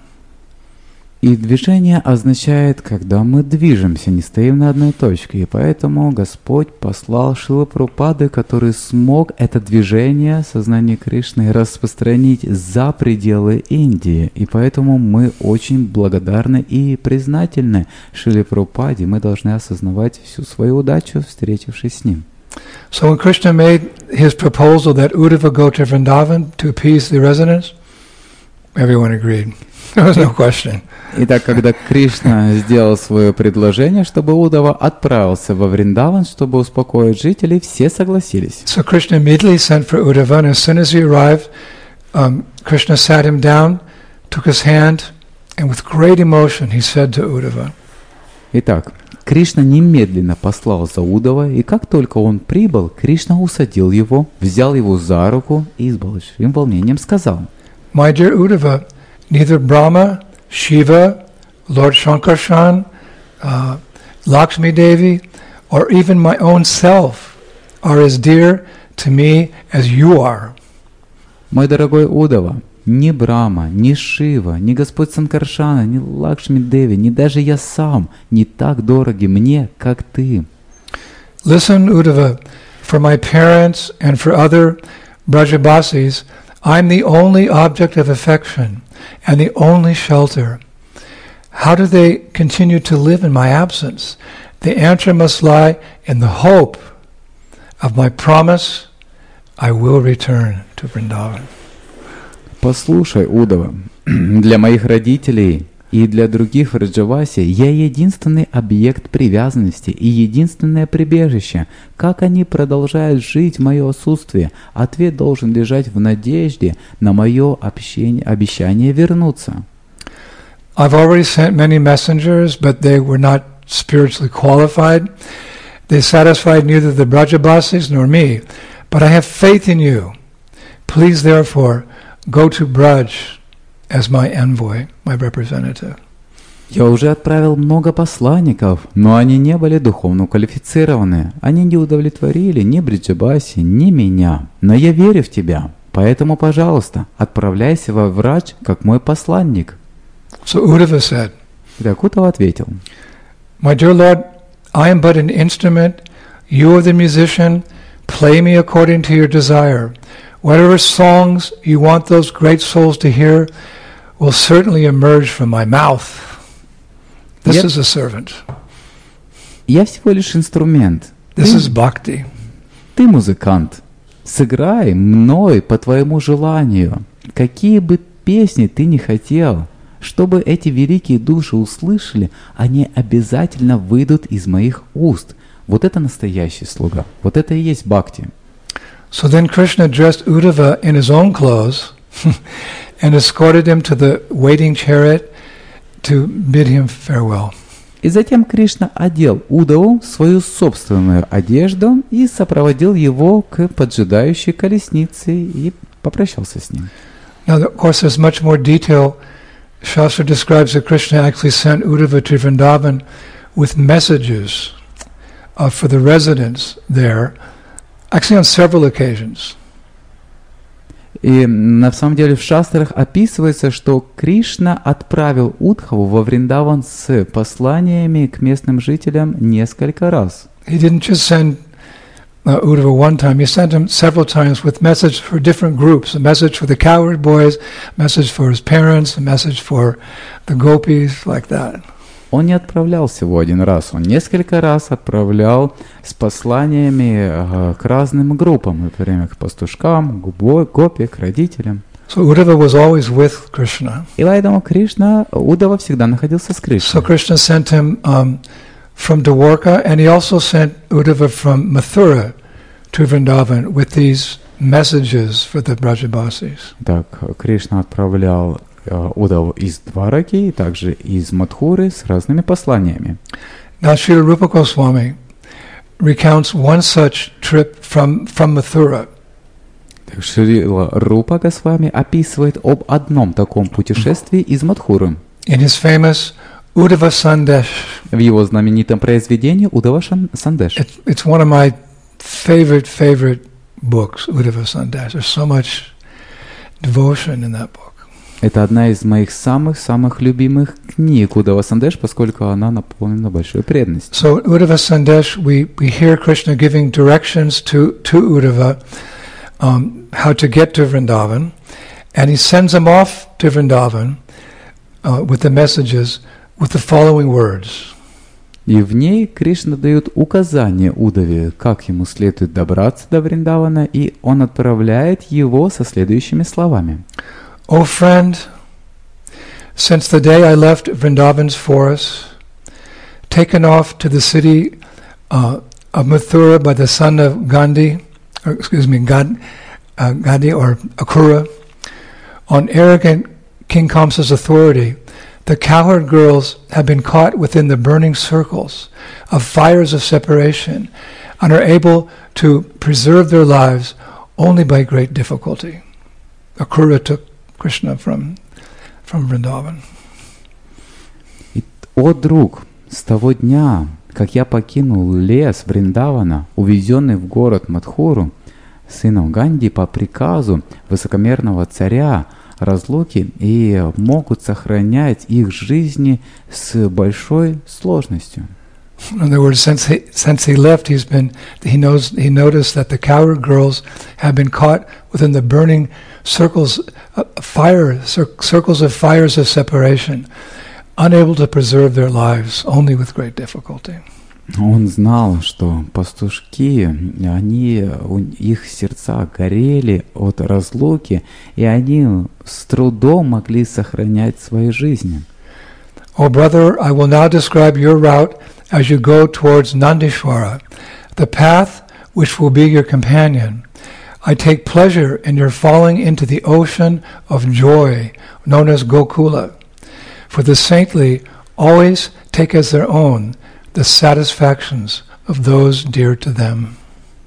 И движение означает, когда мы движемся, не стоим на одной точке. И поэтому Господь послал Шрилу Прабхупаду, который смог это движение сознания Кришны распространить за пределы Индии. И поэтому мы очень благодарны и признательны Шриле Прабхупаде. Мы должны осознавать всю свою удачу, встретившись с ним. So when Krishna made his proposal that Uddhava go to Vrindavan to appease the residents, everyone agreed. There was no question. Итак, когда Кришна сделал свое предложение, чтобы Удава отправился во Вриндаван, чтобы успокоить жителей, все согласились. So Krishna immediately sent for Uddhava, and as soon as he arrived, Krishna sat him down, took his hand, and with great emotion he said to Uddhava. Итак, Кришна немедленно послал за Удава, и как только он прибыл, Кришна усадил его, взял его за руку и с большим волнением сказал: My dear Uddhava, neither Brahma, Shiva, Lord Shankarshan, Lakshmi Devi, or even my own self are as dear to me as you are. Мой дорогой Удава, ни Брахма, ни Шива, ни Господь Санкаршана, ни Лакшми Деви, ни даже я сам не так дороги мне, как ты. Listen, Uddhava, for my parents and for other Brajabasis, I'm the only object of affection and the only shelter. How do they continue to live in my absence? The answer must lie in the hope of my promise I will return to Vrindavan. Послушай, Удава, для моих родителей и для других в Раджавасе я единственный объект привязанности и единственное прибежище. Как они продолжают жить в мое отсутствие? Ответ должен лежать в надежде на мое обещание вернуться. I've already sent many messengers, but they were not spiritually qualified. They satisfied neither the Brajabasis nor me. But I have faith in you. Please, therefore, go to Braj as my envoy, my representative. Я уже отправил много посланников, но они не были духовно квалифицированы. Они не удовлетворили ни Бриджабаси, ни меня. Но я верю в тебя. Поэтому, пожалуйста, отправляйся во Врадж как мой посланник. So Uddhava said, Так Удава ответил: My dear Lord, I am but an instrument. You are the musician. Play me according to your desire. Whatever songs you want those great souls to hear will certainly emerge from my mouth. This is a servant. Я всего лишь инструмент. This is bhakti. Ты музыкант. Сыграй мной по твоему желанию. Какие бы песни ты ни хотел, чтобы эти великие души услышали, они обязательно выйдут из моих уст. Вот это настоящий слуга. Вот это и есть бхакти. So then Krishna dressed Uddhava in his own clothes and escorted him to the waiting chariot to bid him farewell. И затем Кришна одел Удаву в свою собственную одежду и сопроводил его к поджидающей колеснице и попрощался с ним. Now, of course, there's much more detail. Shastra describes that Krishna actually sent Uddhava to Vrindavan with messages for the residents there, actually on several occasions. И на самом деле в шастрах описывается, что Кришна отправил Удхаву во Вриндаван с посланиями к местным жителям несколько раз. He didn't just send Uddhava one time, he sent him several times with message for different groups, a message for the cowherd boys, a message for his parents, a message for the gopis, like that. Он не отправлял всего один раз, он несколько раз отправлял с посланиями к разным группам, например, к пастушкам, к гопи, к родителям. So Uddhava was always with Krishna. И поэтому Удава всегда находился с Кришной. So Krishna sent him from Dwarka, and he also sent Uddhava from Mathura to Vrindavan with these messages for the Brajabasis. Так, Кришна отправлял Удаву из Двараки и также из Мадхуры с разными посланиями. Now Srila Rupa Goswami recounts one such trip from Mathura. Так, Шрила Рупа Госвами описывает об одном таком путешествии из Мадхуры. In his famous Uddhava Sandesh. В его знаменитом произведении Удава Сандеш. It's one of my favorite books, Uddhava Sandesh. There's so much devotion in that book. Это одна из моих самых любимых книг Удава Сандеш, поскольку она наполнена большой преданностью. So Uddhava Sandesh, we hear Krishna giving directions to Uddhava how to get to Vrindavan, and he sends him off to Vrindavan with the messages with the following words. И в ней Кришна дает указание Удаве, как ему следует добраться до Вриндавана, и он отправляет его со следующими словами. O friend, since the day I left Vrindavan's forests, taken off to the city of Mathura by the son of Gandhi or Akhura, on arrogant King Kamsa's authority, the cowherd girls have been caught within the burning circles of fires of separation and are able to preserve their lives only by great difficulty. Akrura took Krishna from Vrindavan. «О, друг, с того дня, как я покинул лес Вриндавана, увезенный в город Мадхуру, сыном Ганди по приказу высокомерного царя, разлуки и могут сохранять их жизни с большой сложностью». In other words, since he left, he noticed that the cowherd girls have been caught within the burning circles of fires of separation, unable to preserve their lives, only with great difficulty. Он знал, что пастушки, их сердца горели от разлуки, и они с трудом могли сохранять свои жизни. Oh, brother, I will now describe your route as you go towards Nandishvara, the path which will be your companion. I take pleasure in your falling into the ocean of joy, known as Gokula. For the saintly always take as their own the satisfactions of those dear to them.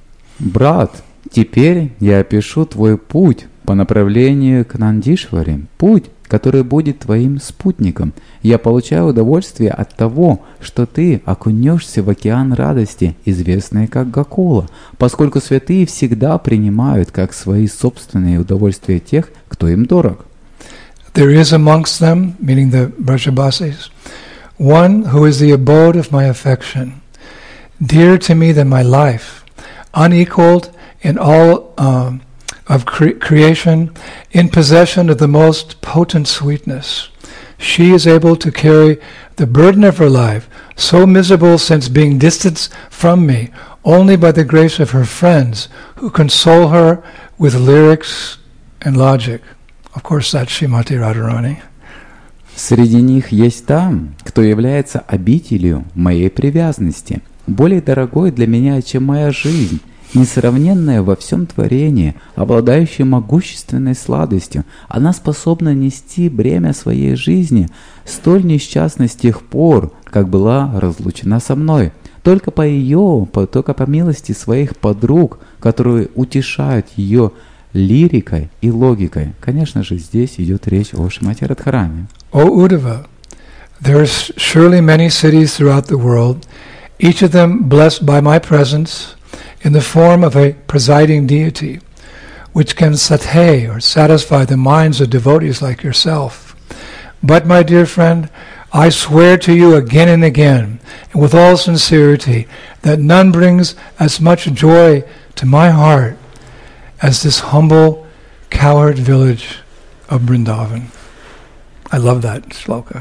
Брат, теперь я опишу твой путь по направлению к Нандишваре, путь, который будет твоим спутником. Я получаю удовольствие от того, что ты окунешься в океан радости, известный как Гокула, поскольку святые всегда принимают как свои собственные удовольствия тех, кто им дорог. There is amongst them, meaning the Brajabasis, one who is the abode of my affection, dearer to me than my life, unequaled in all of creation, in possession of the most potent sweetness. She is able to carry the burden of her life, so miserable since being distanced from me, only by the grace of her friends, who console her with lyrics and logic. Of course, that's Srimati Radharani. Среди них есть там, кто является обителью моей привязанности, более дорогой для меня, чем моя жизнь, несравненная во всем творении, обладающая могущественной сладостью. Она способна нести бремя своей жизни, столь несчастной с тех пор, как была разлучена со мной. Только по милости своих подруг, которые утешают ее лирикой и логикой. Конечно же, здесь идет речь о Шримати Радхарани. O Uddhava, there are surely many cities throughout the world, each of them blessed by my presence in the form of a presiding deity, which can satay or satisfy the minds of devotees like yourself. But, my dear friend, I swear to you again and again, and with all sincerity, that none brings as much joy to my heart as this humble cowherd village of Vrindavan. I love that shloka.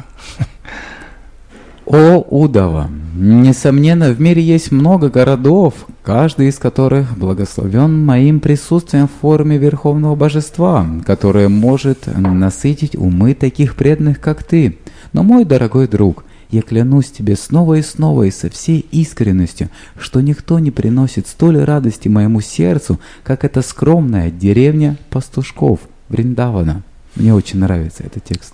О Удава! Несомненно, в мире есть много городов, каждый из которых благословен моим присутствием в форме Верховного Божества, которое может насытить умы таких преданных, как ты. Но, мой дорогой друг, я клянусь тебе снова и снова и со всей искренностью, что никто не приносит столь радости моему сердцу, как эта скромная деревня пастушков Вриндавана. Мне очень нравится этот текст.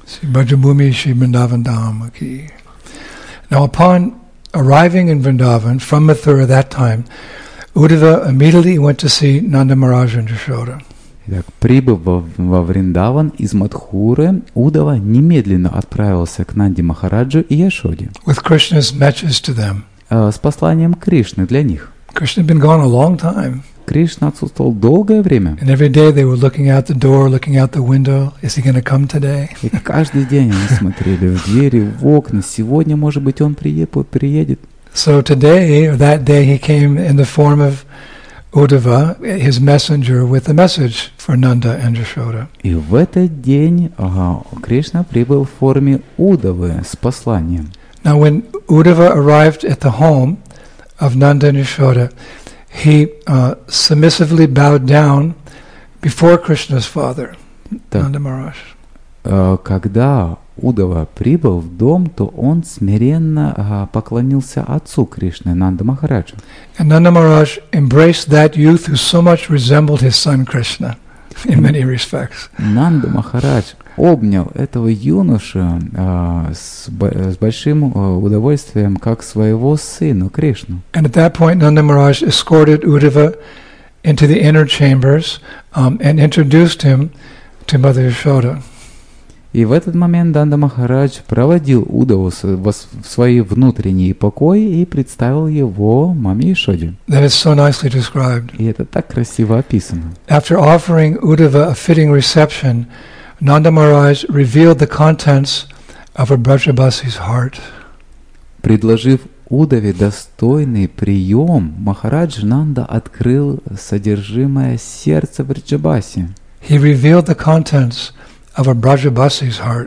Now, upon arriving in Vrindavan from Mathura that time, Uddhava immediately went to see Nanda Maharaj and Yashoda. Итак, прибыв во Вриндаван из Мадхуры, Удава немедленно отправился к Нанди Махараджу и Яшоде with Krishna's message to them. С посланием Кришны для них. Krishna had been gone a long time. Кришна отсутствовал долгое время. And every day they were looking out the door, looking out the window. Is he going to come today? И каждый день они смотрели в двери, в окна. Сегодня, может быть, он приедет. So today, or that day, he came in the form of Uddhava, his messenger, with a message for Nanda and Yashoda. И в этот день Кришна прибыл в форме Удавы с посланием. Now, when Uddhava arrived at the home of Nanda and Yashoda, he submissively bowed down before Krishna's father, Nanda Maharaj. Когда Удава прибыл в дом, то он смиренно поклонился отцу Кришны, Нанда Махараджу. And Nanda Maharaj embraced that youth who so much resembled his son Krishna. in many respects. Нанда Махарадж обнял этого юношу с большим удовольствием, как своего сына Кришну. And at that point, Nanda Maharaj escorted Uddhava into the inner chambers and introduced him to Mother Yashoda. И в этот момент Нанда Махарадж проводил Удаву в свои внутренние покои и представил его маме Яшоде. That is so nicely described. И это так красиво описано. After offering Uddhava a fitting reception, Nanda Maharaj revealed the contents of a Brajabasi's heart. Предложив Удаве достойный прием, Махарадж Нанда открыл содержимое сердца Бриджабаси. He revealed the contents of a Brajabasi's heart.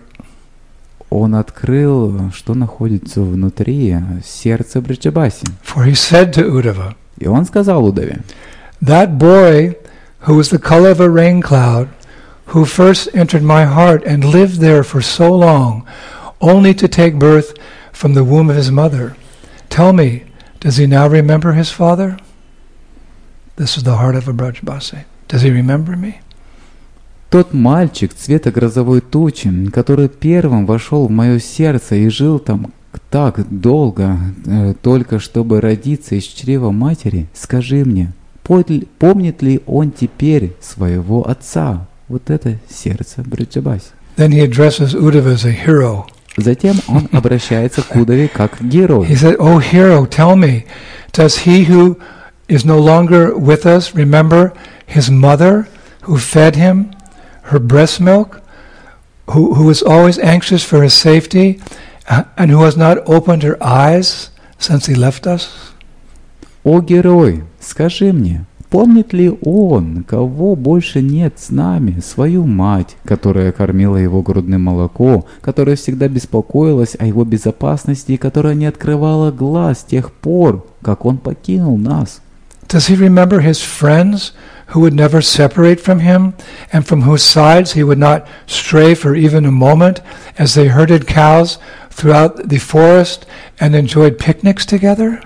Он открыл, что находится внутри сердца Бриджабаси. For he said to Uddhava, И он сказал Удаве: that boy who was the color of a rain cloud, who first entered my heart and lived there for so long, only to take birth from the womb of his mother. Tell me, does he now remember his father? This is the heart of a Brajabasi. Does he remember me? Тот мальчик цвета грозовой тучи, который первым вошел в мое сердце и жил там так долго, только чтобы родиться из чрева матери, скажи мне, помнит ли он теперь своего отца? Вот это сердце Бриджабаси. Then he addresses Uddhava as a hero. Затем он обращается к Удаве как к герою. He said, "Oh hero, tell me, does he who is no longer with us remember his mother who fed him her breast milk, who was always anxious for his safety, and who has not opened her eyes since he left us?" О герой, скажи мне, помнит ли он, кого больше нет с нами, свою мать, которая кормила его грудным молоком, которая всегда беспокоилась о его безопасности и которая не открывала глаз с тех пор, как он покинул нас? Does he remember his friends who would never separate from him, and from whose sides he would not stray for even a moment, as they herded cows throughout the forest and enjoyed picnics together?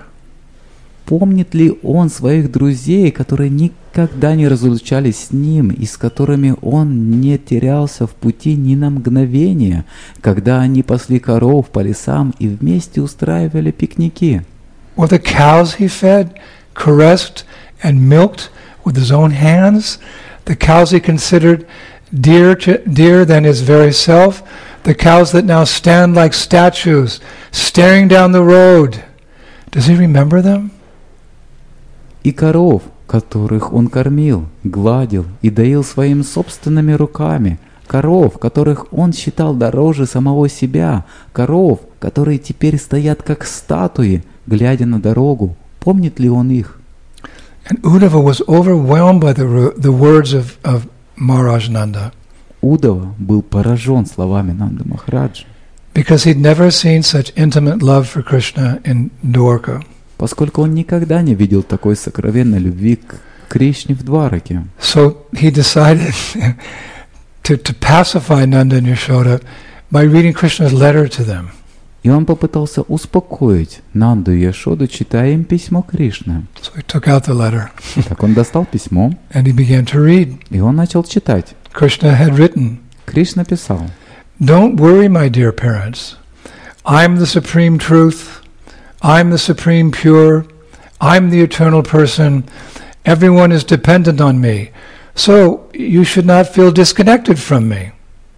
Помнит ли он своих друзей, которые никогда не разлучались с ним и с которыми он не терялся в пути ни на мгновение, когда они пасли коров по лесам и вместе устраивали пикники? Or the cows he fed, caressed and milked with his own hands, the cows he considered dearer than his very self, the cows that now stand like statues, staring down the road. Does he remember them? И коров, которых он кормил, гладил и доил своими собственными руками, коров, которых он считал дороже самого себя, коров, которые теперь стоят как статуи, глядя на дорогу, помнит ли он их? And Uddhava was overwhelmed by the words of Maharaj Nanda. Удава был поражен словами Нанды Махараджа, Because he'd never seen such intimate love for Krishna in Dwarka. Поскольку он никогда не видел такой сокровенной любви к Кришне в Двараке. So he decided to pacify Nanda and Yashoda by reading Krishna's letter to them. И он попытался успокоить Нанду и Яшоду, читая им письмо Кришны. So he took out the letter. Так он достал письмо, and he began to read. И он начал читать. Krishna had written, Кришна писал: "Don't worry, my dear parents. I'm the supreme truth. I'm the supreme pure. I'm the eternal person. Everyone is dependent on me. So you should not feel disconnected from me."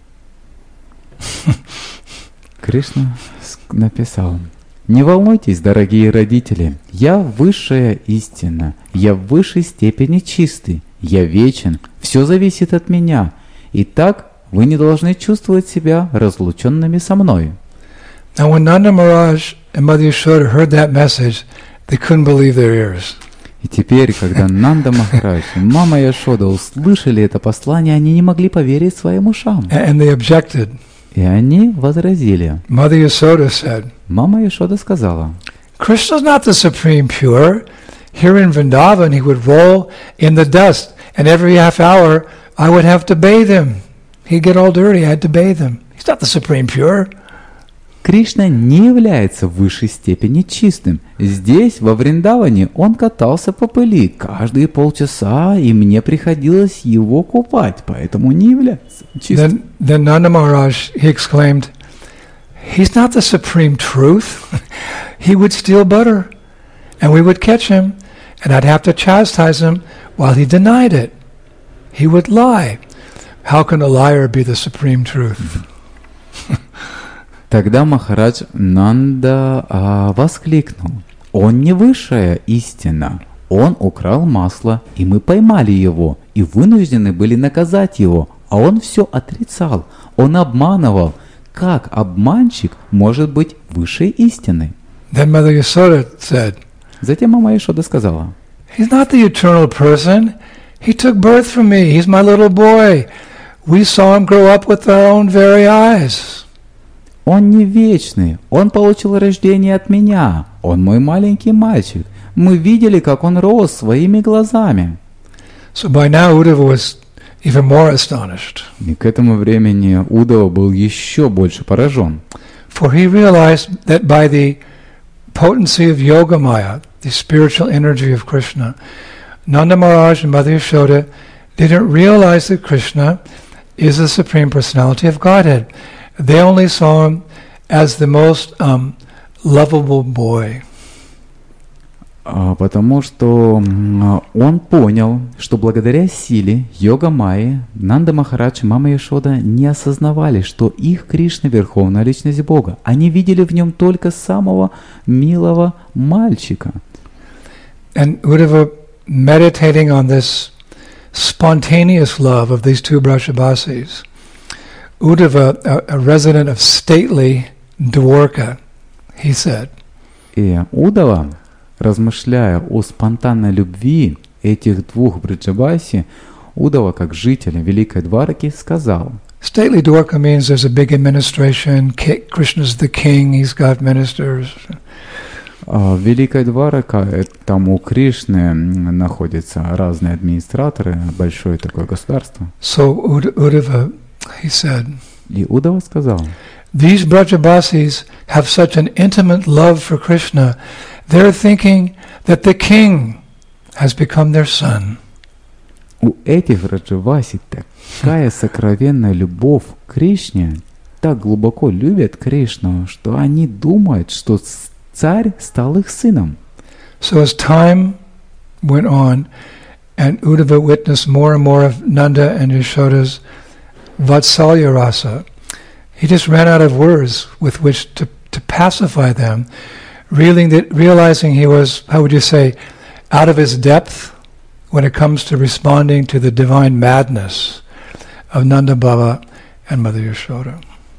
Кришна написал: «Не волнуйтесь, дорогие родители, я высшая истина, я в высшей степени чистый, я вечен, все зависит от меня. Итак, вы не должны чувствовать себя разлученными со мной». Now when Nanda Maharaj and Mother Yashoda heard that message, they couldn't believe their ears. И теперь, когда Нанда Махарадж и мама Яшода услышали это послание, они не могли поверить своим ушам. And they objected. И они возразили. Mother Yashoda said, Мама Яшода сказала: "Krishna's not the supreme pure. Here in Vrindavan he would roll in the dust, and every half hour I would have to bathe him. He'd get all dirty, I had to bathe him. He's not the supreme pure." Кришна не является в высшей степени чистым. Здесь, во Вриндаване, он катался по пыли каждые полчаса, и мне приходилось его купать, поэтому не является чистым. Then Nanda Maharaj, he exclaimed, "He's not the supreme truth. He would steal butter, and we would catch him, and I'd have to chastise him while he denied it. He would lie. How can a liar be the supreme truth?" Тогда Махарадж Нанда воскликнул: «Он не высшая истина. Он украл масло, и мы поймали его, и вынуждены были наказать его, а он все отрицал. Он обманывал. Как обманщик может быть высшей истиной?» Then Mother Yasoda said, Затем мама Яшода сказала: "He's not the eternal person. He took birth from me. He's my little boy. We saw him grow up with our own very eyes." «Он не вечный, он получил рождение от меня, он мой маленький мальчик. Мы видели, как он рос своими глазами». So by now Uddhava was even more astonished. И к этому времени Удава был еще больше поражен. For he realized that by the potency of Yogamaya, the spiritual energy of Krishna, Nanda Maharaj and Mother Yashoda didn't realize that Krishna is the Supreme Personality of Godhead. They only saw him as the most lovable boy. Потому что он понял, что благодаря силе Йога-майи Нанда Махарадж и Мама Яшода не осознавали, что их Кришна — Верховная Личность Бога. Они видели в нем только самого милого мальчика. And Uddhava, meditating on this spontaneous love of these two Brajavasis, Uddhava, a resident of stately Dwarka, he said, И Удава, размышляя о спонтанной любви этих двух Бриджабаси, Удава, как житель Великой Двараки, сказал: stately Dwarka means there's a big administration, Krishna's the king, he's got ministers. Великая Дварака, там у Кришны находятся разные администраторы, большое такое государство. So Uddhava, he said, И Удава сказал: these Brajavasis have such an intimate love for Krishna, they're thinking that the king has become their son. У этих Браджаваси такая сокровенная любовь к Кришне, так глубоко любят Кришну, что они думают, что царь стал их сыном. So as time went on, and Uddhava witnessed more and more of Nanda and Yashoda's Vatsalya rasa, he just ran out of words with which to pacify them, realizing he was, how would you say, out of his depth when it comes to responding to the divine madness of Nanda Baba and Mother Yashoda.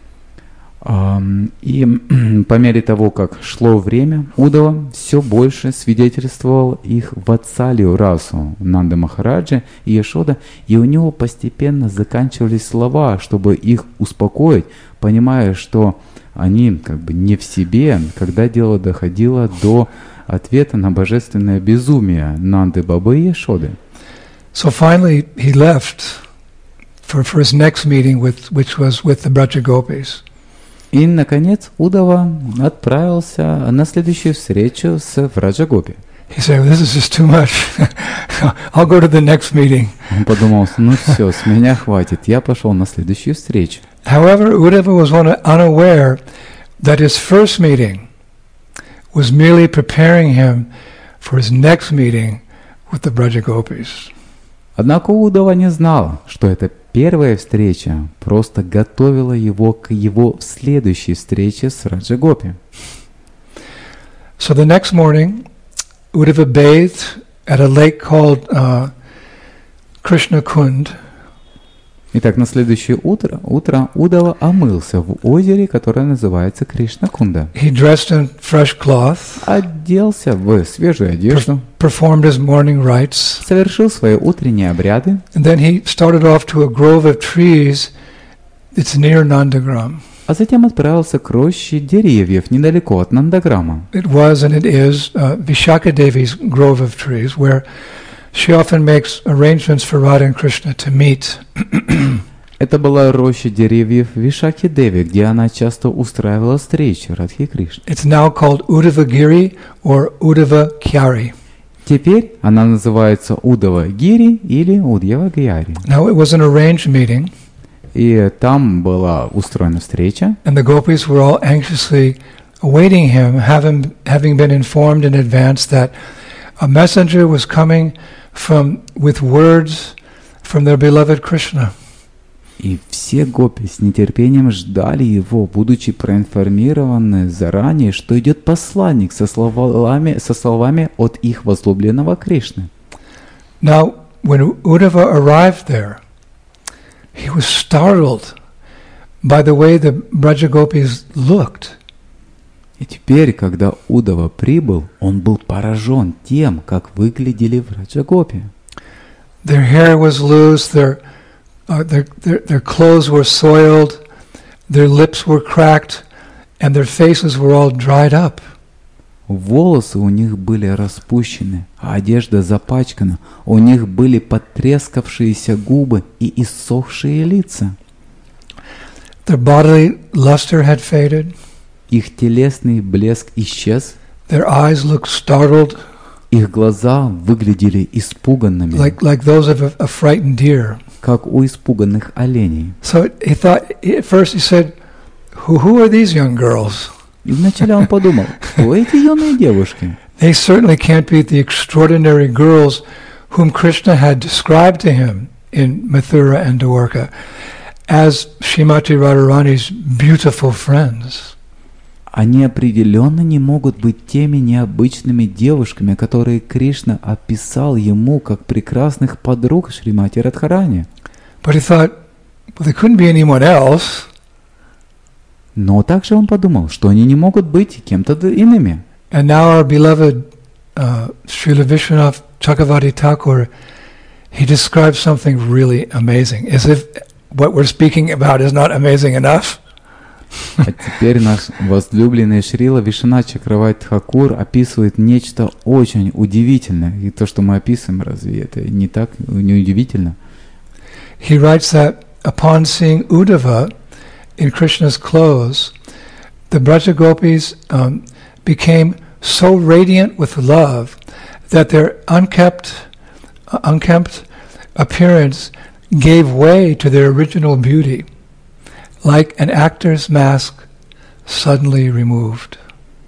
И по мере того, как шло время, Удава все больше свидетельствовал их ватсалию расу Нанды Махараджа и Яшода, и у него постепенно заканчивались слова, чтобы их успокоить, понимая, что они как бы не в себе, когда дело доходило до ответа на божественное безумие Нанды Бабы и Яшоды. So finally he left for his next meeting, which was with the Braja Gopis. И, наконец, Удава отправился на следующую встречу с Враджагопи. He said, "This is just too much. I'll go to the next meeting." Он подумал: ну все, с меня хватит, я пошел на следующую встречу. However, Uddhava was unaware that his first meeting was merely preparing him for his next meeting with the Braja Gopis. Однако Удава не знал, что эта первая встреча просто готовила его к его следующей встрече с Раджагопи. So the next morning, Uddhava bathed at a lake called Krishna Kund. Итак, на следующее утро Удава омылся в озере, которое называется Кришна-кунда. He dressed in fresh cloth, Оделся в свежую одежду, performed his morning rites, совершил свои утренние обряды, and then he started off to a grove of trees that's near Nandagram. а затем отправился к роще деревьев недалеко от Нандаграма. It was and it is Vishaka Devi's grove of trees, where she often makes arrangements for Radha and Krishna to meet. Это была роща деревьев Вишаки-Деви, где она часто устраивала встречи Радхи Кришны. It's now called Uddhava-giri or Uddhava-kyari. Теперь она называется Удава-гири или Удьява-гьяри. Now it was an arranged meeting, И там была устроена встреча, and the gopis were all anxiously awaiting him, having been informed in advance that a messenger was coming with words from their beloved Krishna. и все гопи с нетерпением ждали его, будучи проинформированы заранее, что идет посланник со словами от их возлюбленного Кришны. Now, when Uddhava arrived there, he was startled by the way the Braja Gopis looked. И теперь, когда Удава прибыл, он был поражен тем, как выглядели Враджа-гопи. Their hair was loose, their clothes were soiled, their lips were cracked, and their faces were all dried up. Волосы у них были распущены, а одежда запачкана. У них были потрескавшиеся губы и иссохшие лица. Their bodily luster had faded. Их телесный блеск исчез. Their eyes looked startled, Их глаза выглядели испуганными, like those of a frightened deer. как у испуганных оленей. So at first he said, who are these young girls? И вначале он подумал, кто эти юные девушки? They certainly can't be the extraordinary girls whom Krishna had described to him in Mathura and Dwarka as Srimati Radharani's beautiful friends. Они определенно не могут быть теми необычными девушками, которые Кришна описал ему как прекрасных подруг Шримати Радхарани. But he thought, well, they couldn't be anyone else. Но также он подумал, что они не могут быть кем-то иными. And now our beloved Srila Vishwanath Chakravarti Thakur, he describes something really amazing, as if what we're speaking about is not amazing enough. А теперь наш возлюбленный Шрила Вишванат Чакраварти Тхакур описывает нечто очень удивительное. И то, что мы описываем, разве это не так, не удивительно? He writes that upon seeing Uddhava in Krishna's clothes, the Braja Gopis became so radiant with love that their unkempt appearance gave way to their original beauty, like an actor's mask suddenly removed.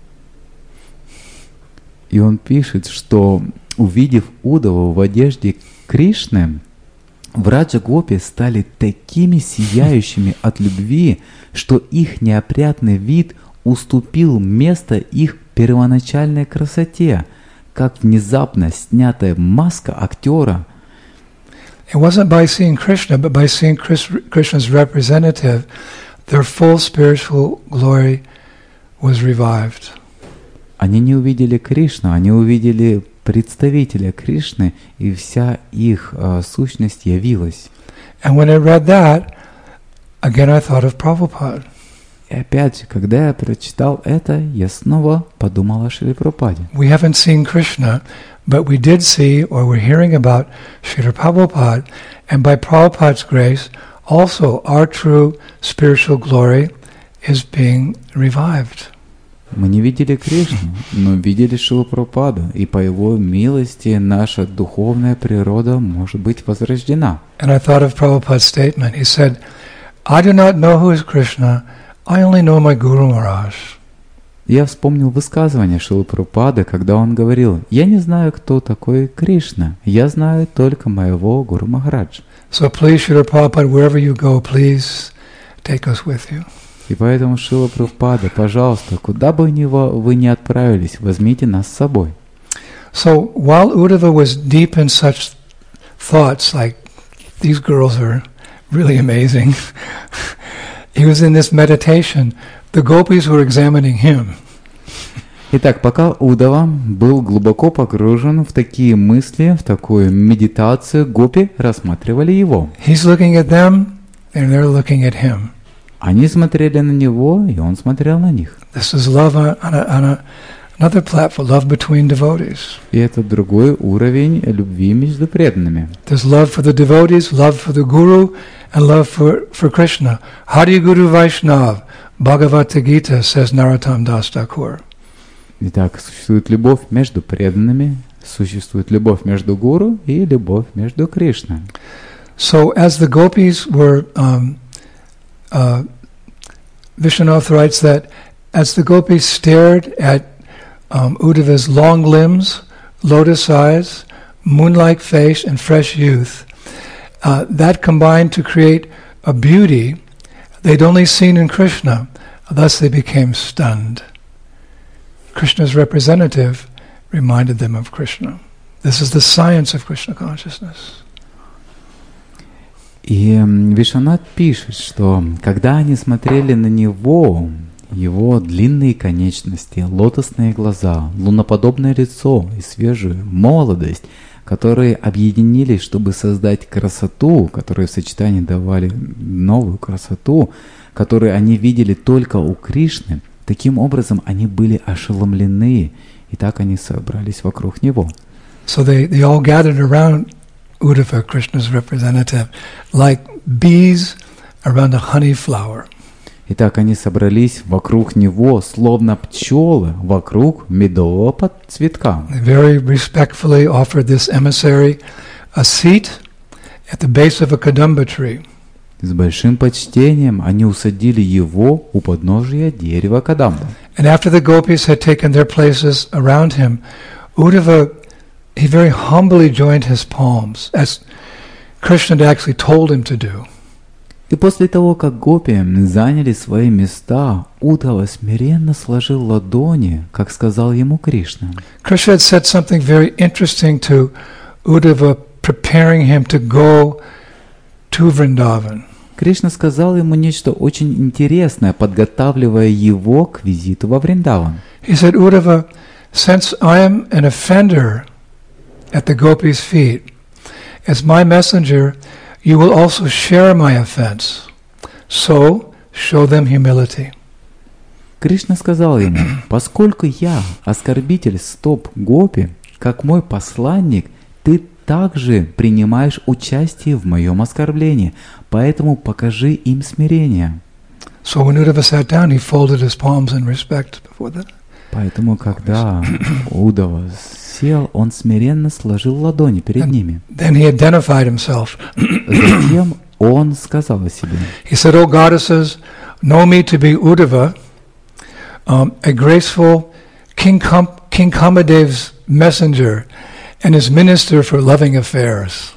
И он пишет, что, увидев Удаву в одежде Кришны, Враджа Гопи стали такими сияющими от любви, что их неопрятный вид уступил место их первоначальной красоте, как внезапно снятая маска актера. It wasn't by seeing Krishna, but by seeing Krishna's representative, their full spiritual glory was revived. Они не увидели Кришну, они увидели представителя Кришны, и вся их сущность явилась. And when I read that, again I thought of Prabhupada. И опять же, когда я прочитал это, я снова подумал о Шриле Прабхупаде. We haven't seen Krishna, but we did see, or we're hearing about Srila Prabhupada, and by Prabhupada's grace, also our true spiritual glory is being revived. Мы не видели Кришну, но видели Шрилу Прабхупаду, и по его милости наша духовная природа может быть возрождена. And I thought of Prabhupada's statement. He said, I do not know who is Krishna, I only know my Guru Maharaj. Я вспомнил высказывание Шрилы Прабхупады, когда он говорил: «Я не знаю, кто такой Кришна, я знаю только моего Гуру Махараджа». So please, Srila Prabhupada, wherever you go, please take us with you. И поэтому, Шрила Прабхупада, пожалуйста, куда бы вы ни отправились, возьмите нас с собой. So while Uddhava was deep in such thoughts, like, these girls are really amazing, he was in this meditation. The gopis were examining him. Итак, пока Удава был глубоко погружен в такие мысли, в такую медитацию, гопи рассматривали его. He's looking at them, and they're looking at him. Они смотрели на него, и он смотрел на них. This is love on Another platform, love between devotees. И это другой уровень любви между преданными. There's love for the devotees, love for the Guru, and love for Krishna. Hari Guru Vaishnav, Bhagavata Gita, says Narottam Das Thakur. Итак, существует любовь между преданными, существует любовь между гуру и любовь между Кришной. So as the gopis were, Vishwanath writes that as the gopis stared at Uddhava's long limbs, lotus eyes, moon-like face, and fresh youth, that combined to create a beauty they'd only seen in Krishna. Thus they became stunned. Krishna's representative reminded them of Krishna. This is the science of Krishna consciousness. И Вишванат пишет, что когда они смотрели на него, его длинные конечности, лотосные глаза, луноподобное лицо и свежую молодость, которые объединились, чтобы создать красоту, которые в сочетании давали новую красоту, которую они видели только у Кришны, таким образом они были ошеломлены, и так они собрались вокруг него. So they all gathered around Uddhava, Krishna's representative, like bees around a honey flower. Итак, они собрались вокруг него, словно пчелы вокруг медового цветка. They very respectfully offered this emissary a seat at the base of a kadamba tree. С большим почтением они усадили его у подножия дерева Кадамба. And after the gopis had taken their places around him, Uddhava, he very humbly joined his palms, as Krishna had actually told him to do. И после того, как гопи заняли свои места, Уddhава смиренно сложил ладони, как сказал ему Кришна. Krishna had said something very interesting to Uddhava, preparing him to go to Vrindavan. Кришна сказал ему нечто очень интересное, подготавливая его к визиту во Вриндаван. He said, Uddhava, since I am an offender at the gopis' feet, as my messenger, you will also share my offense. So, show them humility. Кришна сказал ему, поскольку я оскорбитель стоп гопи, как мой посланник, ты также принимаешь участие в моем оскорблении, поэтому покажи им смирение. So when Uddhava sat down, he folded his palms in respect before that. Поэтому, когда Уddhава сел, он смиренно сложил ладони перед ними. Then he identified himself. Затем он сказал о себе. He said, O goddesses, know me to be Uddhava, a graceful King Kamadev's messenger and his minister for loving affairs.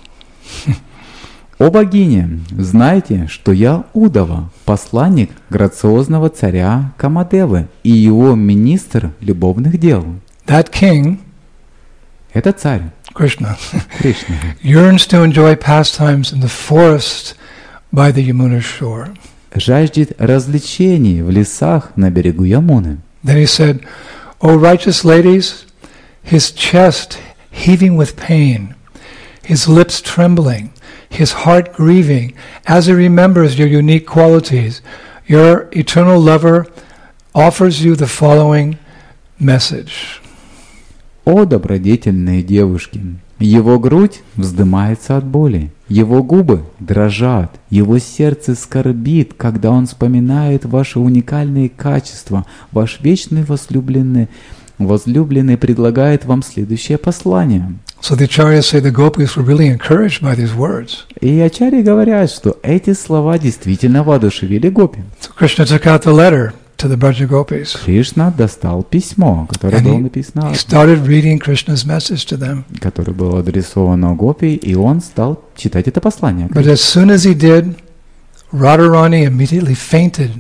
О богине, знайте, что я Уddhava, посланник грациозного царя Камадевы и его министр любовных дел. That king, это царь, Krishna, Кришна, yearns to enjoy pastimes in the forest by the Yamuna shore. Жаждет развлечений в лесах на берегу Ямуны. Then he said, O righteous ladies, his chest heaving with pain, his lips trembling, his heart grieving, as he remembers your unique qualities, your eternal lover offers you the following message. О добродетельные девушки! Его грудь вздымается от боли, его губы дрожат, его сердце скорбит, когда он вспоминает ваши уникальные качества, ваш вечный возлюбленный предлагает вам следующее послание. So the acharyas say the gopis were really encouraged by these words. И ачарьи говорят, что эти слова действительно воодушевили гопи. So Krishna took out the letter to the Braja gopis. Кришна достал письмо, которое было написано, he started reading Krishna's message to them. Которое было адресовано гопи, и он стал читать это послание. But as soon as he did, Radharani immediately fainted.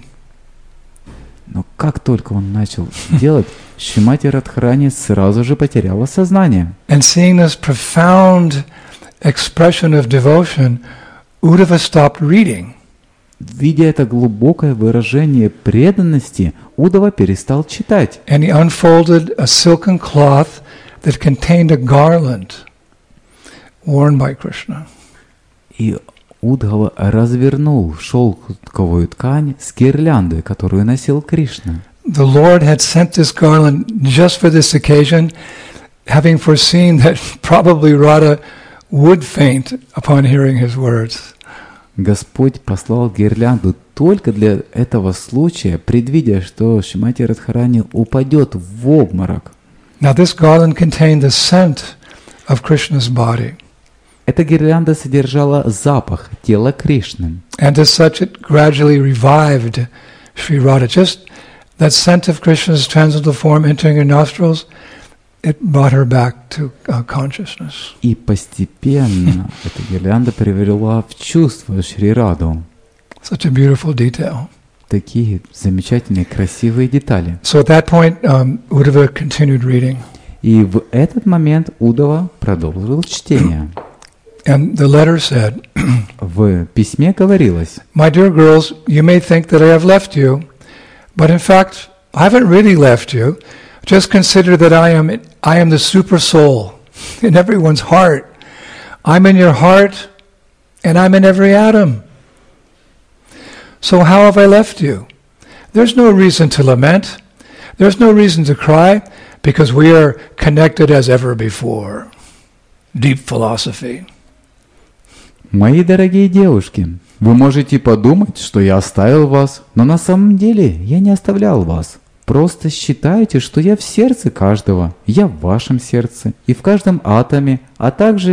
Но как только он начал делать, Шримати Радхарани сразу же потеряла сознание. And seeing this profound expression of devotion, Uddhava stopped reading. Видя это глубокое выражение преданности, Уddhava перестал читать. And he unfolded a silken cloth that contained a garland worn by Krishna. И Уddhava развернул шелковую ткань с гирляндой, которую носил Кришна. the Lord had sent this garland just for this occasion, having foreseen that probably Radha would faint upon hearing his words. Господь послал гирлянду только для этого случая, предвидя, что Шримати Радхарани упадет в обморок. Now this garland contained the scent of Krishna's body. Эта гирлянда содержала запах тела Кришны. And as such it gradually revived Sri Radha. Just that scent of Krishna's transcendental form entering her nostrils, it brought her back to consciousness. И постепенно эта гирлянда привела в чувство Шри Раду. Such a beautiful detail. Такие замечательные, красивые детали. So at that point, Uddhava continued reading. И в этот момент Удава продолжил чтение. And the letter said, В письме говорилось: My dear girls, you may think that I have left you, but in fact, I haven't really left you. Just consider that I am the super soul in everyone's heart. I'm in your heart, and I'm in every atom. So how have I left you? There's no reason to lament. There's no reason to cry, because we are connected as ever before. Deep philosophy. Мои дорогие девушки, вы можете подумать, что я оставил вас, но на самом деле я не оставлял вас. Просто считайте, что я в сердце каждого, я в вашем сердце и в каждом атоме, а также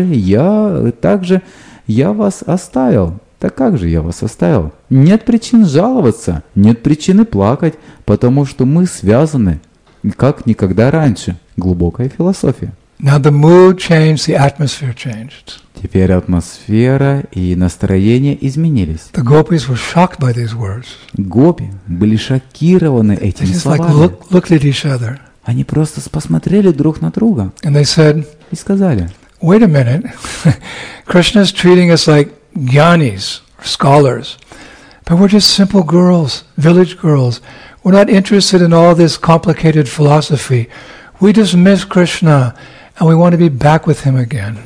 я вас оставил. Так как же я вас оставил? Нет причин жаловаться, нет причины плакать, потому что мы связаны, как никогда раньше. Глубокая философия. Now the mood changed, the atmosphere changed. Теперь атмосфера и настроение изменились. The gopis were shocked by these words. Гопи были шокированы They этими just like словами. looked at each other. Они просто посмотрели друг на друга And they said, и сказали: wait a minute, Krishna's treating us like jnanis, scholars, but we're just simple girls, village girls. We're not interested in all this complicated philosophy. We just miss Krishna and we want to be back with him again.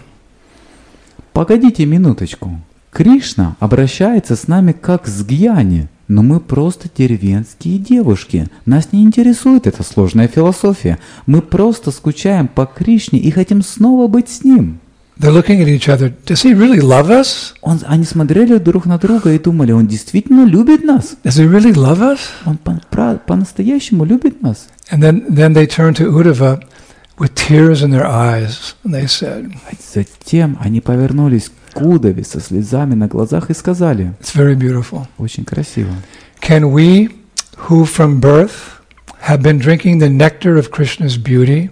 Погодите минуточку. Кришна обращается с нами как с гьяни, но мы просто деревенские девушки. Нас не интересует эта сложная философия. Мы просто скучаем по Кришне и хотим снова быть с ним. They're looking at each other. Does he really love us? Они смотрели друг на друга и думали: он действительно любит нас? Does he really love us? Он по-настоящему любит нас? And then they turned to Uddhava with tears in their eyes, and they said, Затем они повернулись к Удаве со слезами на глазах и сказали: it's very beautiful. очень красиво. Can we, who from birth have been drinking the nectar of Krishna's beauty,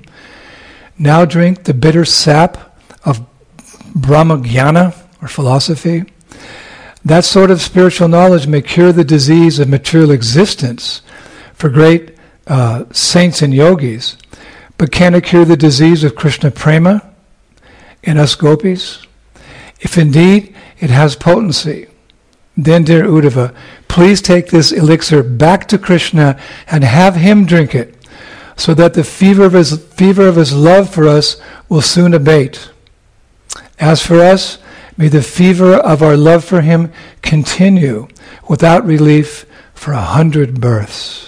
now drink the bitter sap of Brahma-jnana, or philosophy? That sort of spiritual knowledge may cure the disease of material existence for great saints and yogis, but can it cure the disease of Krishna prema in us gopis? If indeed it has potency, then, dear Uddhava, please take this elixir back to Krishna and have him drink it, so that the fever of his love for us will soon abate. As for us, may the fever of our love for him continue without relief for 100 births.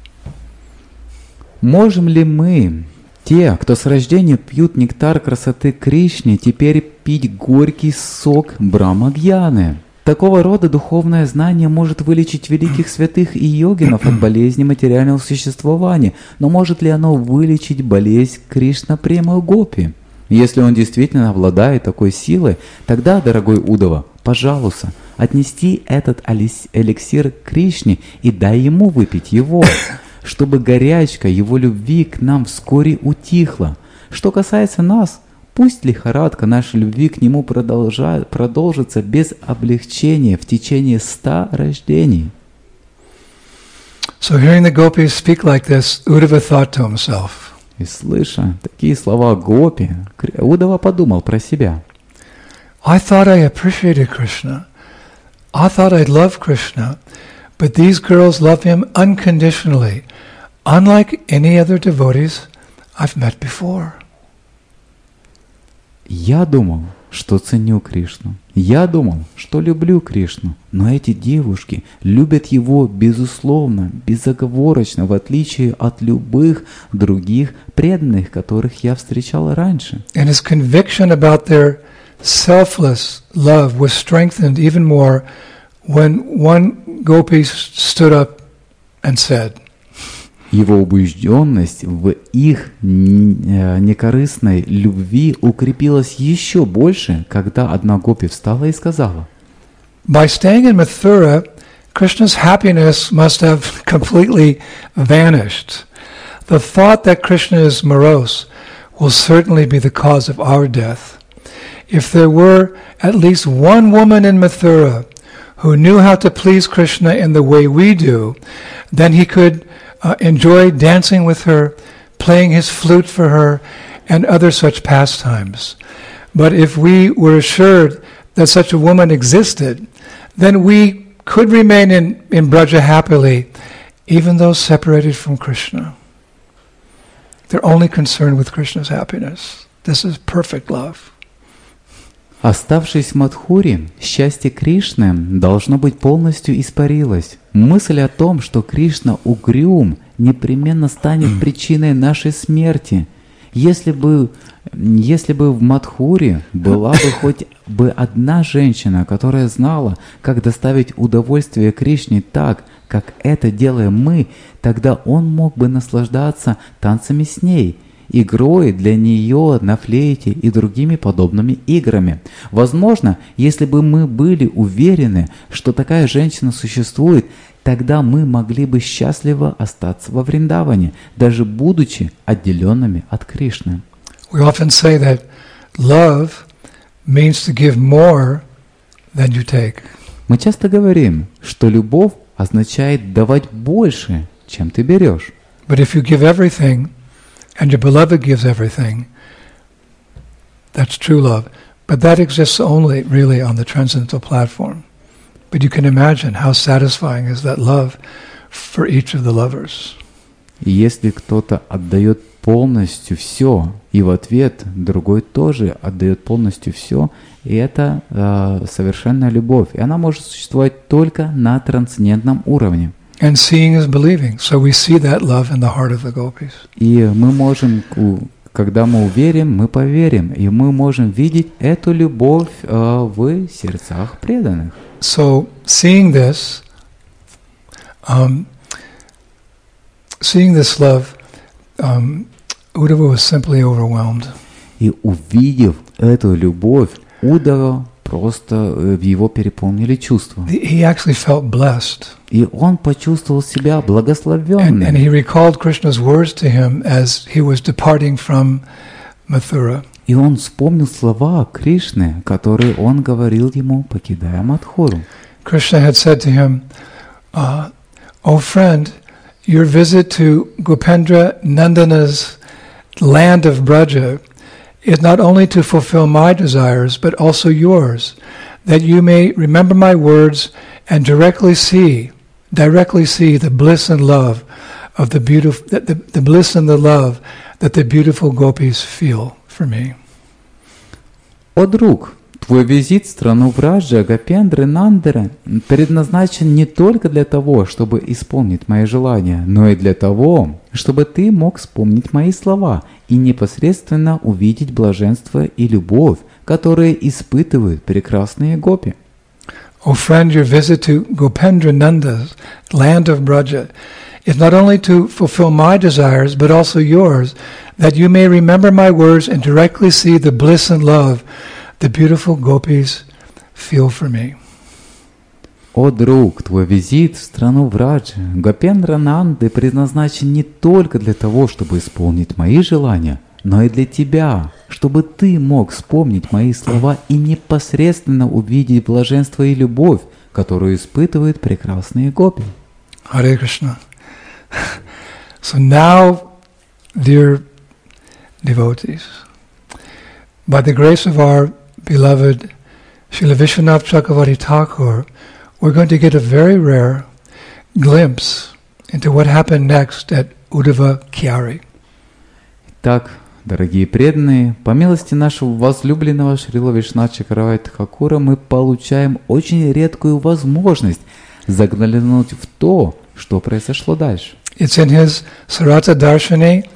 Можем ли мы, те, кто с рождения пьют нектар красоты Кришны, теперь пить горький сок Брахма-гьяны? Такого рода духовное знание может вылечить великих святых и йогинов от болезни материального существования, но может ли оно вылечить болезнь Кришна-према Гопи? Если он действительно обладает такой силой, тогда, дорогой Удава, пожалуйста, отнести этот эликсир к Кришне и дай ему выпить его, чтобы горячка его любви к нам вскоре утихла. Что касается нас, пусть лихорадка нашей любви к нему продолжится без облегчения в течение 100 рождений. So hearing the gopis speak like this, Uddhava thought to himself, И слыша такие слова Гопи, Удава подумал про себя. I thought I appreciated Krishna. I thought I'd love Krishna. But these girls love him unconditionally, unlike any other devotees I've met before. Я думал, что ценю Кришну. Я думал, что люблю Кришну. Но эти девушки любят его безусловно, безоговорочно, в отличие от любых других преданных, которых я встречал раньше. And his conviction about their selfless love was strengthened even more when one gopi stood up and said, Его убежденность в их некорыстной любви укрепилась еще больше, когда одна гопи встала и сказала: by staying in Mathura, Krishna's happiness must have completely vanished. The thought that Krishna is morose will certainly be the cause of our death. If there were at least one woman in Mathura who knew how to please Krishna in the way we do, then he could enjoy dancing with her, playing his flute for her, and other such pastimes. But if we were assured that such a woman existed, then we could remain in Braja happily, even though separated from Krishna. They're only concerned with Krishna's happiness. This is perfect love. Оставшись в Мадхуре, счастье Кришны должно быть полностью испарилось. Мысль о том, что Кришна угрюм, непременно станет причиной нашей смерти. Если бы в Мадхуре была бы хоть бы одна женщина, которая знала, как доставить удовольствие Кришне так, как это делаем мы, тогда он мог бы наслаждаться танцами с ней, игрой для нее на флейте и другими подобными играми. Возможно, если бы мы были уверены, что такая женщина существует, тогда мы могли бы счастливо остаться во Вриндаване, даже будучи отделенными от Кришны. We often say that love means to give more than you take. Мы часто говорим, что любовь означает давать больше, чем ты берешь. But if you give everything, and your beloved gives everything, that's true love. But that exists only really on the transcendental platform. But you can imagine how satisfying is that love for each of the lovers. И если кто-то отдает полностью все, и в ответ другой тоже отдает полностью все, и это совершенная любовь. И она может существовать только на трансцендентном уровне. And seeing is believing. So we see that love in the heart of the gopis. И мы можем, когда мы уверим, мы поверим, и мы можем видеть эту любовь в сердцах преданных. So seeing this love, Uddhava was simply overwhelmed. И увидев эту любовь, Удава просто его переполнили чувства. He actually felt blessed. И он почувствовал себя благословенным. And he recalled Krishna's words to him as he was departing from Mathura. И он вспомнил слова Кришны, которые он говорил ему, покидая Мадхуру. Krishna had said to him, "O friend, your visit to Gopendra Nandana's land of Braja is not only to fulfill my desires, but also yours, that you may remember my words and directly see the bliss and love of the beautiful, the bliss and the love that the beautiful gopis feel for me." О друг, твой визит в страну Браджа, Гопендры, Нандары предназначен не только для того, чтобы исполнить мои желания, но и для того, чтобы ты мог вспомнить мои слова и непосредственно увидеть блаженство и любовь, которые испытывают прекрасные гопи. O friend, your visit to Gopendra Nanda's land of Braja is not only to fulfill my desires, but also yours, that you may remember my words and directly see the bliss and love the beautiful gopis feel for me. О друг, твой визит в страну Враджи, Гопендра Нанды предназначен не только для того, чтобы исполнить мои желания, но и для тебя, чтобы ты мог вспомнить мои слова и непосредственно увидеть блаженство и любовь, которую испытывают прекрасные гопи. Hare Krishna. So now, dear devotees, by the grace of our beloved Srila Vishwanath Chakravarti Thakur, we're going to get a very rare glimpse into what happened next at Uddhava Kyari. Так, Дорогие преданные, по милости нашего возлюбленного Шрила Вишванатха Чакраварти Тхакура мы получаем очень редкую возможность заглянуть в то, что произошло дальше. It's in his Sarata Darshani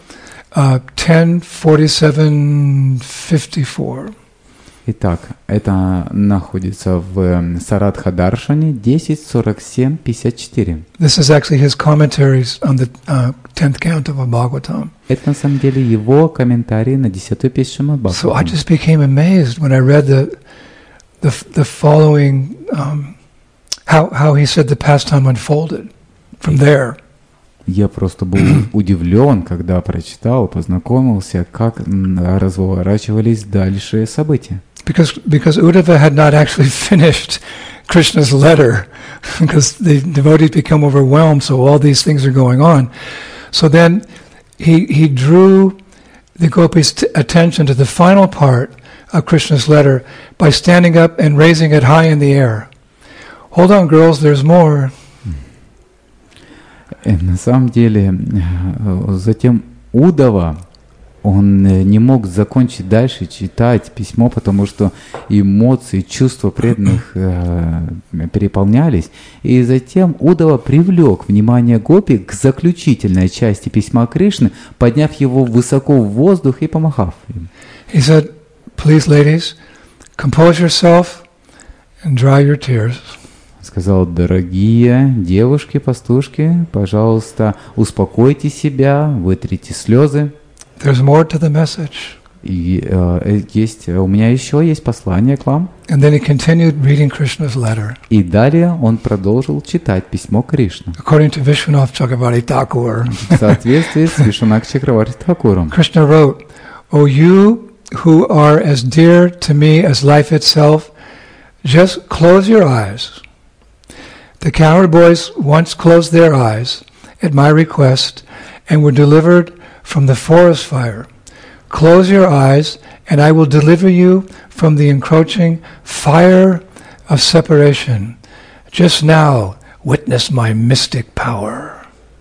10:47-54. Итак, это находится в Саратха Даршане 10:47-54. This is actually his commentaries on the 10th canto of Bhagavatam. Это на самом деле его комментарий на 10-ю песню Шримад So I Бхагаватам. just became amazed when I read the following, how he said the pastime unfolded from there. Я просто был удивлен, когда прочитал, познакомился, как разворачивались дальше события. Because Uddhava had not actually finished Krishna's letter, because the devotees become overwhelmed, so all these things are going on. So then he drew the gopis' attention to the final part of Krishna's letter by standing up and raising it high in the air. Hold on, girls, there's more. На самом деле, затем Удава, он не мог закончить дальше читать письмо, потому что эмоции, чувства преданных переполнялись. И затем Удава привлек внимание гопи к заключительной части письма Кришны, подняв его высоко в воздух и помахав им. He said, please, ladies, compose yourself and dry your tears. Сказал: дорогие девушки, пастушки, пожалуйста, успокойте себя, вытрите слезы. There's more to the message. И у меня еще есть послание к вам. And then he continued reading Krishna's letter. И далее он продолжил читать письмо Кришны. According to Vishwanath Chakravarti Thakur, В соответствии с Вишванатха Чакраварти Тхакуром. Krishna wrote, O you who are as dear to me as life itself, just close your eyes. The cowherd boys once closed their eyes at my request and were delivered from the forest fire. Close your eyes, and I will deliver you from the encroaching fire of separation. Just now, witness my mystic power.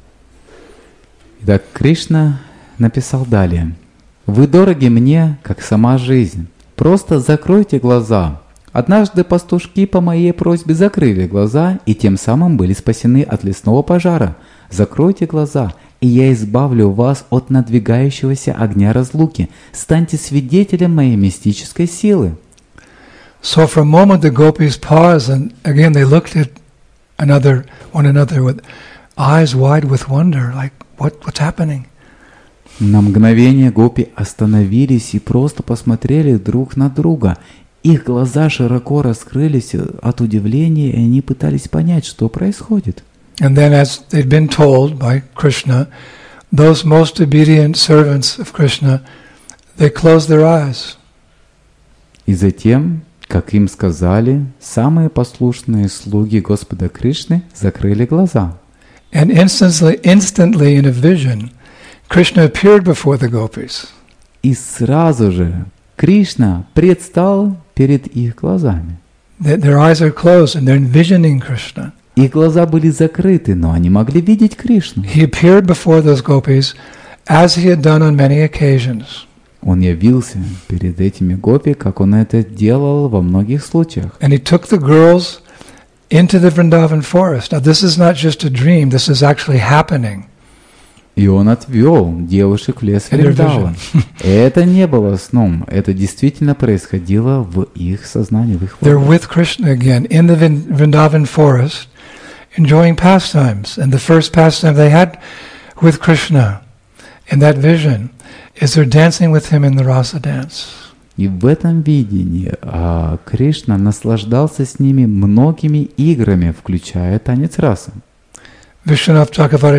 Итак, Кришна написал далее: «Вы дороги мне, как сама жизнь. Просто закройте глаза». Однажды пастушки по моей просьбе закрыли глаза и тем самым были спасены от лесного пожара. Закройте глаза, и я избавлю вас от надвигающегося огня разлуки. Станьте свидетелем моей мистической силы. So for a moment the gopis paused, and again they looked at one another with eyes wide with wonder, like what's happening? На мгновение гопи остановились и просто посмотрели друг на друга. Их глаза широко раскрылись от удивления, и они пытались понять, что происходит. And then, as they'd been told by Krishna, those most obedient servants of Krishna, they closed their eyes. И затем, как им сказали, самые послушные слуги Господа Кришны закрыли глаза. And instantly in a vision, Krishna appeared before the gopis. И сразу же Кришна предстал перед их глазами. Their eyes are closed and they're envisioning Krishna. Их глаза были закрыты, но они могли видеть Кришну. He appeared before those gopis as he had done on many occasions. Он явился перед этими гопи, как он это делал во многих случаях. And he took the girls into the Vrindavan forest. Now this is not just a dream, this is actually happening. И он отвел девушек в лес Вриндаван. Это не было сном, это действительно происходило в их сознании, в их They're вопле. with Krishna again in the Vrindavan forest, enjoying pastimes. And the first pastime they had with Krishna in that vision is they're dancing with him in the rasa dance. И в этом видении Кришна наслаждался с ними многими играми, включая танец раса. Vishwanath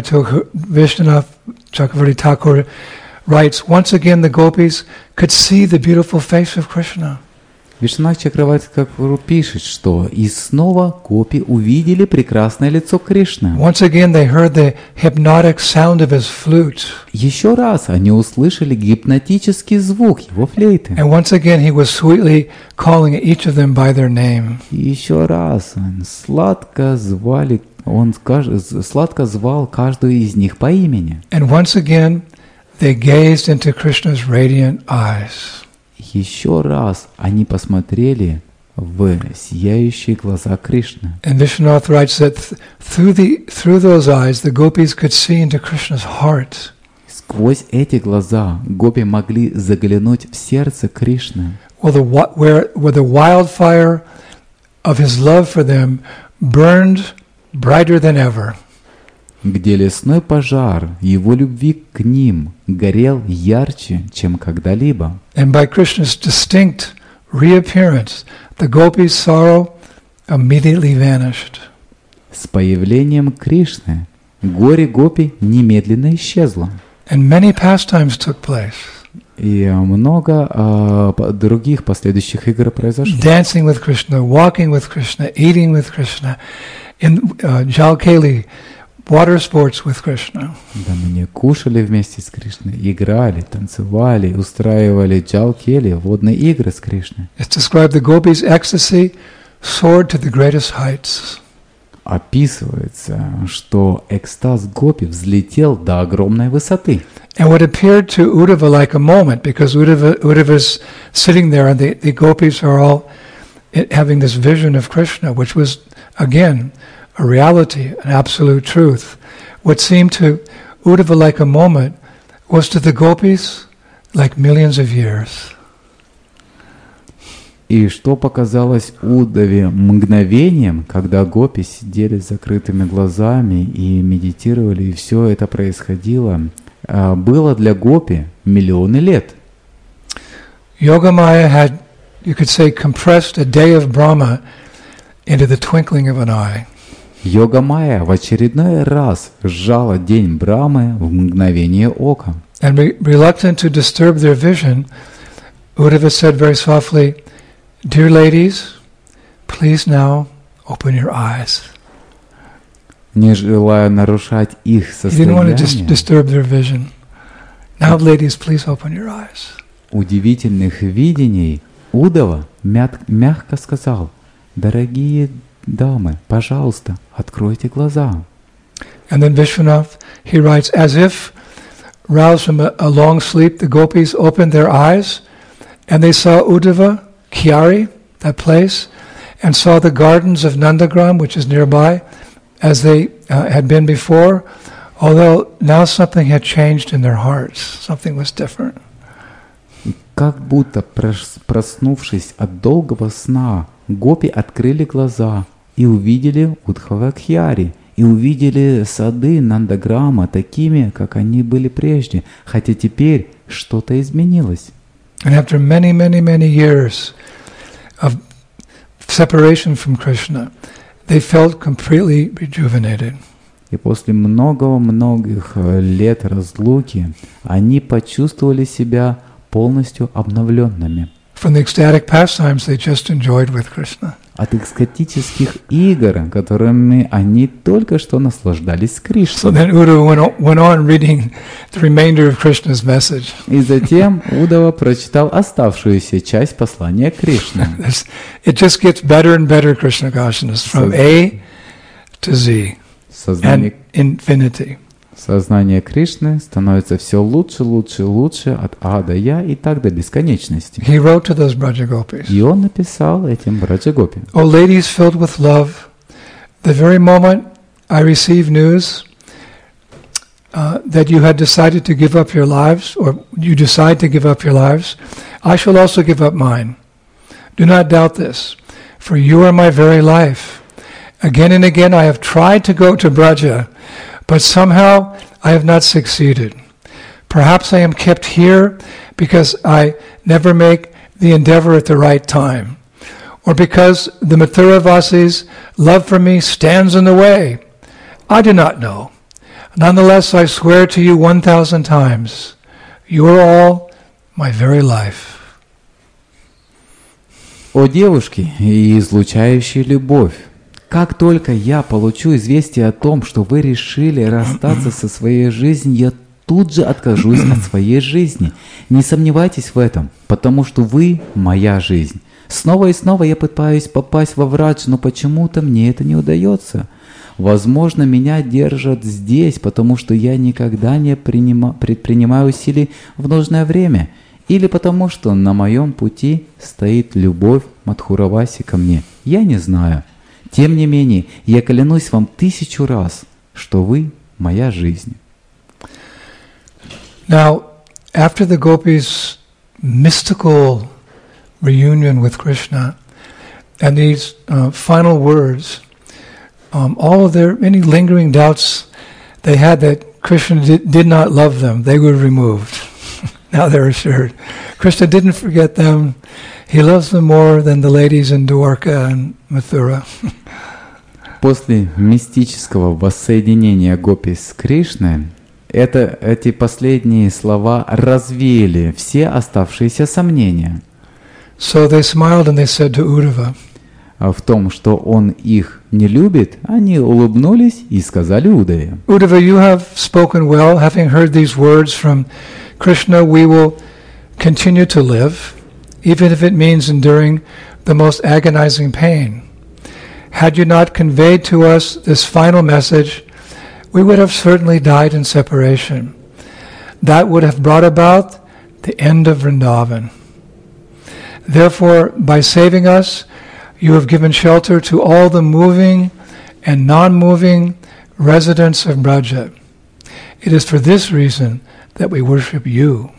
Chakravarti Thakur writes, once again the gopis could see the beautiful face of Krishna. Вишванатха Чакраварти Тхакур пишет, что и снова гопи увидели прекрасное лицо Кришны. Once again they heard the hypnotic sound of his flute. Еще раз они услышали гипнотический звук его флейты. And once again he was sweetly calling each of them by their name. И еще раз он сладко звал каждую из них по имени. And once again they gazed into Krishna's radiant eyes. Еще раз они посмотрели в сияющие глаза Кришны. And Vishwanath writes that through those eyes, the gopis could see into Krishna's heart. Сквозь эти глаза гопи могли заглянуть в сердце Кришны, Where the wildfire of his love for them burned brighter than ever. где лесной пожар его любви к ним горел ярче, чем когда-либо. And by Krishna's distinct reappearance, the gopis' sorrow immediately vanished. С появлением Кришны горе гопи немедленно исчезло. And many pastimes took place. И много других последующих игр произошло. Dancing with Krishna, walking with Krishna, eating with Krishna, in Jalkeli, water sports with Krishna. Да, мы кушали вместе с Кришной, играли, танцевали, устраивали джалкели, водные игры с Кришной. It's described the gopis' ecstasy soared to the greatest heights. Описывается, что экстаз гопи взлетел до огромной высоты. And what appeared to Uddhava like a moment, because Uddhava's sitting there and the gopis are all having this vision of Krishna, which was, again, a reality, an absolute truth. What seemed to Uddhava like a moment was to the gopis like millions of years. И что показалось Уддаве мгновением, когда гопи сидели с закрытыми глазами и медитировали, и все это происходило, было для гопи миллионы лет. Yogamaya had, you could say, compressed a day of Brahma into the twinkling of an eye. Йога-майя в очередной раз сжала день Брамы в мгновение ока. And reluctant to disturb their vision, Uddhava said very softly, "Dear ladies, please now open your eyes." Не желая нарушать их He didn't want to состояние, disturb their vision. Now, ladies, please open your eyes. удивительных видений, Удава мягко сказал: «Дорогие дамы, пожалуйста, откройте глаза». And then Vishwanath, he writes, as if roused from a long sleep, the gopis opened their eyes, and they saw Uddhava, Kyari, that place, and saw the gardens of Nandagram, which is nearby, as they had been before, although now something had changed in their hearts. Something was different. Как будто проснувшись от долгого сна, гопи открыли глаза и увидели Удхава Кхьяри, и увидели сады Нандаграма такими, как они были прежде, хотя теперь что-то изменилось. And after many, many, many years of separation from Krishna, they felt completely rejuvenated. И после многих лет разлуки они почувствовали себя полностью обновленными. From the ecstatic pastimes they just enjoyed with Krishna. От экстатических игр, которыми они только что наслаждались с So Кришной. then Uddhava went on reading the remainder of Krishna's message. И затем Удава прочитал оставшуюся часть послания Кришны. It just gets better and better, Krishna consciousness, from A to Z and infinity. Сознание Кришны становится все лучше, лучше, лучше от А до Я и так до бесконечности. He wrote to those Braja Gopis, И он написал этим Браджа-гопи: "O ladies filled with love, the very moment I receive news that you had decided to give up your lives, or you decide to give up your lives, I shall also give up mine. Do not doubt this, for you are my very life. Again and again I have tried to go to Braja, but somehow I have not succeeded. Perhaps I am kept here because I never make the endeavor at the right time, or because the Mathuravasis' love for me stands in the way. I do not know. Nonetheless, I swear to you 1,000 times, you are all my very life." «О девушки, излучающие любовь! Как только я получу известие о том, что вы решили расстаться со своей жизнью, я тут же откажусь от своей жизни. Не сомневайтесь в этом, потому что вы – моя жизнь. Снова и снова я пытаюсь попасть во Врадж, но почему-то мне это не удается. Возможно, меня держат здесь, потому что я никогда не предпринимаю усилий в нужное время, или потому что на моем пути стоит любовь Мадхураваси ко мне. Я не знаю. Тем не менее, я клянусь вам 1000 раз, что вы моя жизнь. Now, after the gopis' mystical reunion with Krishna and these final words, all of any lingering doubts they had that Krishna did not love them, they were removed. Now they're assured. Krishna didn't forget them. He loves them more than the ladies in Dwarka and Mathura. После мистического воссоединения гопи с Кришной, эти последние слова развеяли все оставшиеся сомнения. So they smiled and they said to Uddhava, в том, что он их не любит, они улыбнулись и сказали Удаве: Uddhava, you have spoken well. Having heard these words from Krishna, we will continue to live, even if it means enduring the most agonizing pain. Had you not conveyed to us this final message, we would have certainly died in separation. That would have brought about the end of Vrindavan. Therefore, by saving us, you have given shelter to all the moving and non-moving residents of Braja. It is for this reason that we worship you.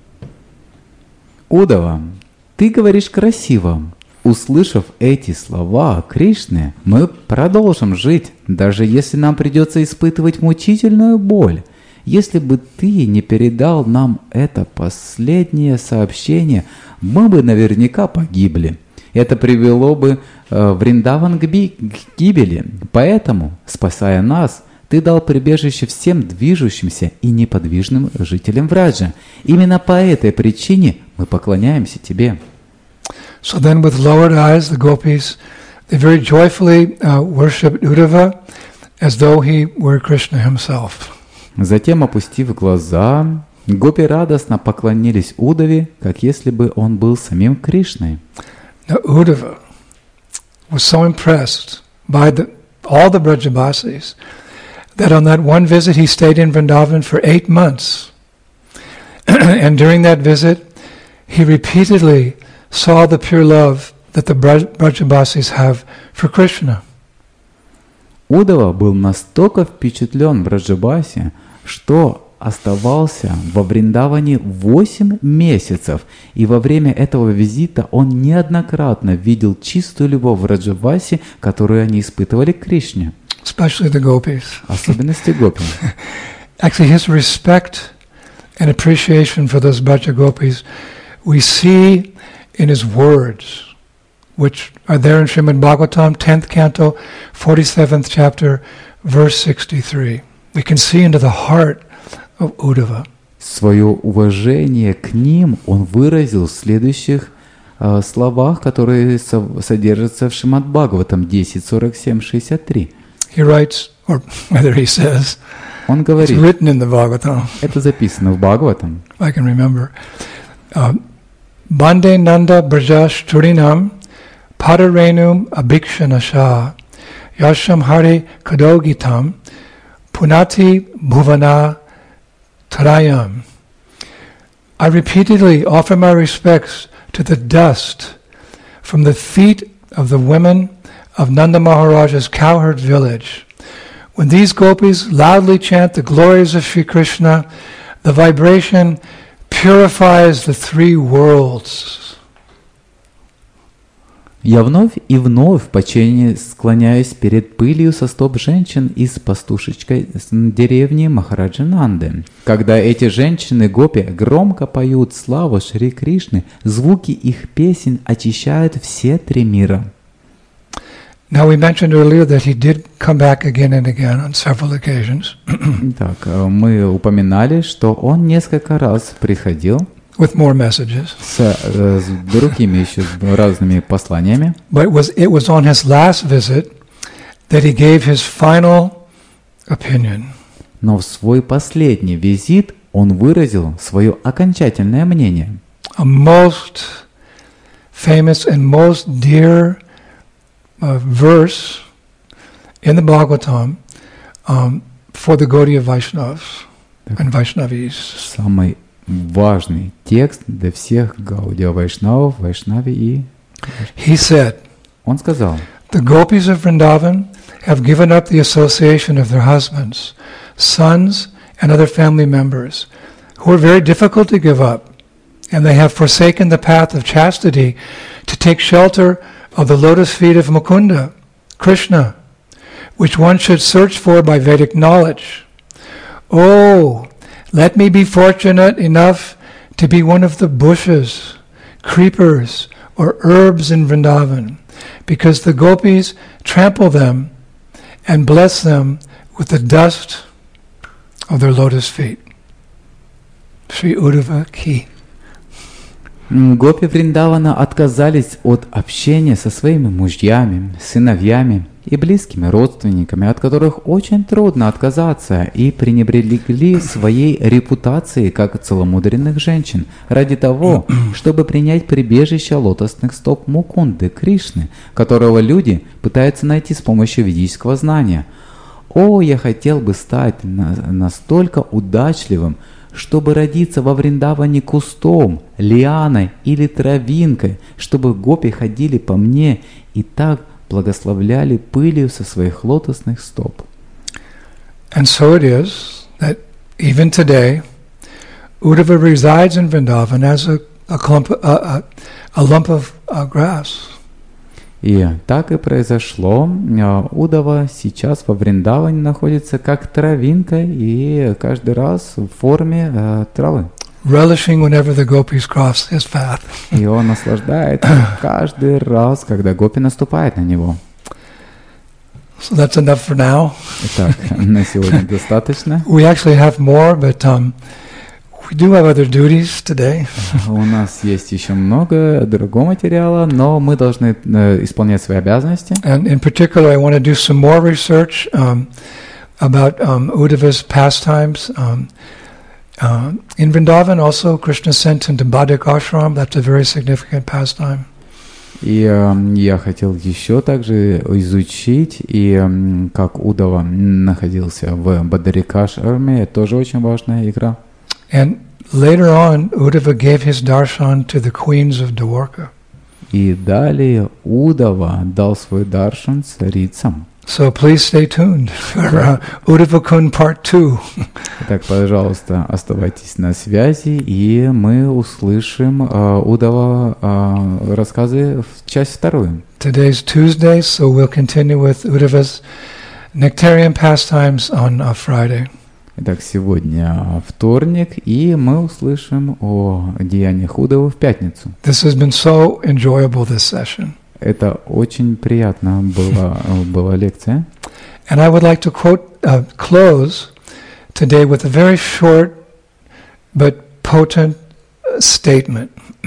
Удава, ты говоришь красиво. Услышав эти слова Кришны, мы продолжим жить, даже если нам придется испытывать мучительную боль. Если бы ты не передал нам это последнее сообщение, мы бы наверняка погибли. Это привело бы Вриндаван к гибели. Поэтому, спасая нас, ты дал прибежище всем движущимся и неподвижным жителям Враджа. Именно по этой причине мы поклоняемся тебе. So then, with lowered eyes, the gopis, they very joyfully worshipped Uddhava as though he were Krishna himself. Затем, опустив глаза, гопи радостно поклонились Удаве, как если бы он был самим Кришной. Now, Uddhava was so impressed by all the Brajabasis that on that one visit he stayed in Vrindavan for 8 months. And during that visit, he repeatedly saw the pure love that the Brajabasis have for Krishna. Удава был настолько впечатлен Браджабаси, что оставался во Вриндаване 8 месяцев, и во время этого визита он неоднократно видел чистую любовь Браджабаси, которую они испытывали к Кришне. Especially the gopis. Особенности гопи. Actually, his respect and appreciation for those Braja gopis we see in his words, which are there in Srimad Bhagavatam, 10th canto, 47th chapter, verse 63. We can see into the heart of Uddhava. Свое уважение к ним он выразил в следующих словах, которые содержатся в Шримад Бхагаватам 10.47.63. He writes, or whether he says, он говорит, it's written in the Bhagavatam. Это записано в Бхагаватам. I can remember. Bande Nanda Brajash Turinam Padarenum Abhikshanasha Yasham Hari Kadogitam Punati Bhuvana Tarayam. I repeatedly offer my respects to the dust from the feet of the women of Nanda Maharaja's cowherd village. When these gopis loudly chant the glories of Sri Krishna, the vibration purifies the 3 worlds. Я вновь и вновь в почтении склоняюсь перед пылью со стоп женщин из пастушечкой деревни Махараджа Нанды. Когда эти женщины гопи громко поют славу Шри Кришны, звуки их песен очищают все 3 мира. Now we mentioned earlier that he did come back again and again on several occasions. Так, мы упоминали, что он несколько раз приходил with more messages. с другими еще разными посланиями. But it was on his last visit that he gave his final opinion. Но в свой последний визит он выразил свое окончательное мнение. A most famous and most dear verse in the Bhagavatam for the Gaudiya Vaishnavas and Vaishnavis. Самый важный текст для всех Гаудия Вайшнавов, Вайшнави и... He said, Он сказал, the gopis of Vrindavan have given up the association of their husbands, sons, and other family members, who are very difficult to give up, and they have forsaken the path of chastity to take shelter of the lotus feet of Mukunda, Krishna, which one should search for by Vedic knowledge. Oh, let me be fortunate enough to be one of the bushes, creepers, or herbs in Vrindavan, because the gopis trample them and bless them with the dust of their lotus feet. Shri Uddhava Ki. Гопи Вриндавана отказались от общения со своими мужьями, сыновьями и близкими родственниками, от которых очень трудно отказаться, и пренебрегли своей репутацией как целомудренных женщин ради того, чтобы принять прибежище лотосных стоп Мукунды, Кришны, которого люди пытаются найти с помощью ведического знания. О, я хотел бы стать настолько удачливым, чтобы родиться во Вриндаване кустом, лианой или травинкой, чтобы гопи ходили по мне и так благословляли пылью со своих лотосных стоп. And so it is that even today, Uddhava resides in Vrindavan as a lump of grass. И так и произошло. Удава сейчас во Вриндаване находится как травинка и каждый раз в форме травы. Relishing whenever the gopis cross his path. И он наслаждается каждый раз, когда гопи наступает на него. So that's enough for now. Итак, на сегодня достаточно. We actually have more, but we do have other duties today. У нас есть еще много другого материала, но мы должны исполнять свои обязанности. And in particular, I want to do some more research about Uddhava's pastimes. In Vrindavan, also, Krishna sent into Badak Ashram. That's a very significant pastime. И я хотел еще также изучить, и как Удава находился в Бадарикашраме, это тоже очень важная игра. And later on, Uddhava gave his darshan to the queens of Dwarka. И далее Удава дал свой даршан царицам. So please stay tuned for Uddhava Kund Part 2. Так, пожалуйста, оставайтесь на связи, и мы услышим Удава рассказы в часть вторую. Today's Tuesday, so we'll continue with Uddhava's nectarian pastimes on Friday. Итак, сегодня вторник, и мы услышим о деяниях Удавы в пятницу. This has been so enjoyable, this session. Это очень приятно была лекция. And I would like to close today with a very short but potent statement.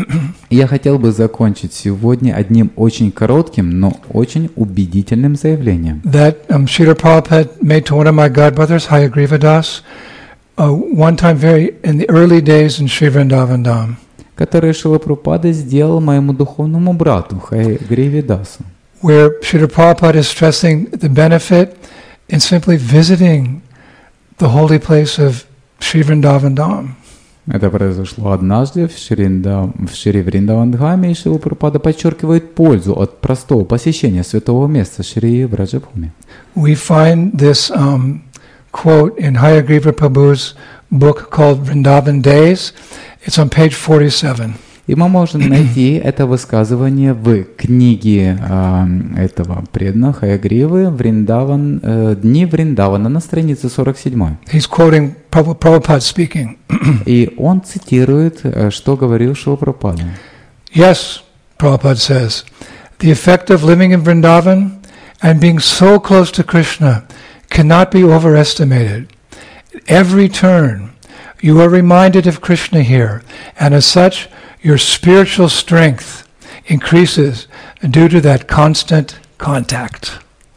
Я хотел бы закончить сегодня одним очень коротким, но очень убедительным заявлением. That Srila Prabhupada made to one of my godbrothers, Hayagriva Das, one time in the early days in Sri Vrindavan Dham. Который Шрила Прабхупада сделал моему духовному брату Хайагриве Дасу. Where Srila Prabhupada is stressing the benefit in simply visiting the holy place of Sri Vrindavan Dham. Это произошло однажды в Шри Вриндавандхаме, и Шрила Прабхупада подчеркивает пользу от простого посещения святого места Шри Враджабхуми. We find this quote in Hayagriva Prabhu's book called Vrindavan Days. It's on page 47. И мы можем найти это высказывание в книге этого преданного Хаягривы «Дни Вриндавана» на странице 47. He's quoting Prabhupada speaking. И он цитирует, что говорил Шрила Прабхупада. Yes, Prabhupada says, the effect of living in Vrindavan and being so close to Krishna cannot be overestimated. At every turn, you are reminded of Krishna here, and as such, your spiritual strength increases due to that constant contact.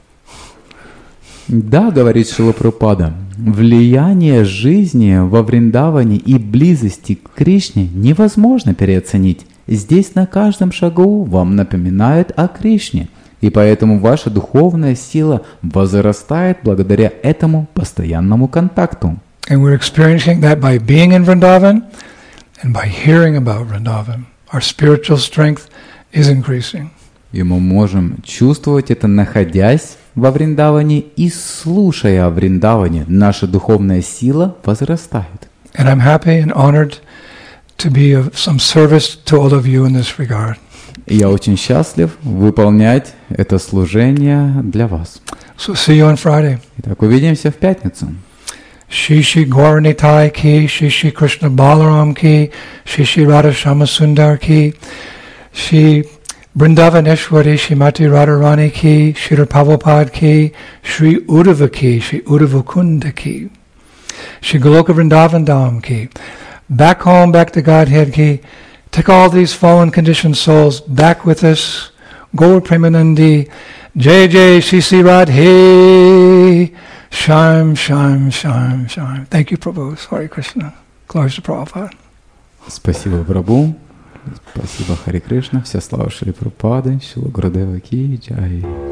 Да, говорит Шрила Прабхупада, влияние жизни во Вриндаване и близости к Кришне невозможно переоценить. Здесь на каждом шагу вам напоминают о Кришне. И поэтому ваша духовная сила возрастает благодаря этому постоянному контакту. And we're experiencing that by being in Vrindavan and by hearing about Vrindavan. Our spiritual strength is increasing. И мы можем чувствовать это, находясь во Вриндаване и слушая о Вриндаване. Наша духовная сила возрастает. And I'm happy and honored to be of some service to all of you in this regard. И я очень счастлив выполнять это служение для вас. So see you on Friday. Итак, увидимся в пятницу. Shri Shri Gauranitai ki, Shri Shri Krishna Balaram ki, Shri Shri Radha Shama Sundar ki, Shri Vrindavaneshwari Shrimati Radharani ki, Shri Prabhupada ki, Shri Uddhava ki, Shri Uddhava Kunda ki, Shri Goloka Vrindavan Dham ki, back home, back to Godhead ki, take all these fallen conditioned souls back with us, Gaur Premanandi, Jai Jai Shri Shri Radhe, Sham, Sham, Sham, Sham. Thank you, Prabhu. Hare Krishna. Glory to Prabhupada. Спасибо, Прабху. Спасибо, Харе Кришна. Вся слава Шри Прабхупады. Шила Гурудева Ки Джай.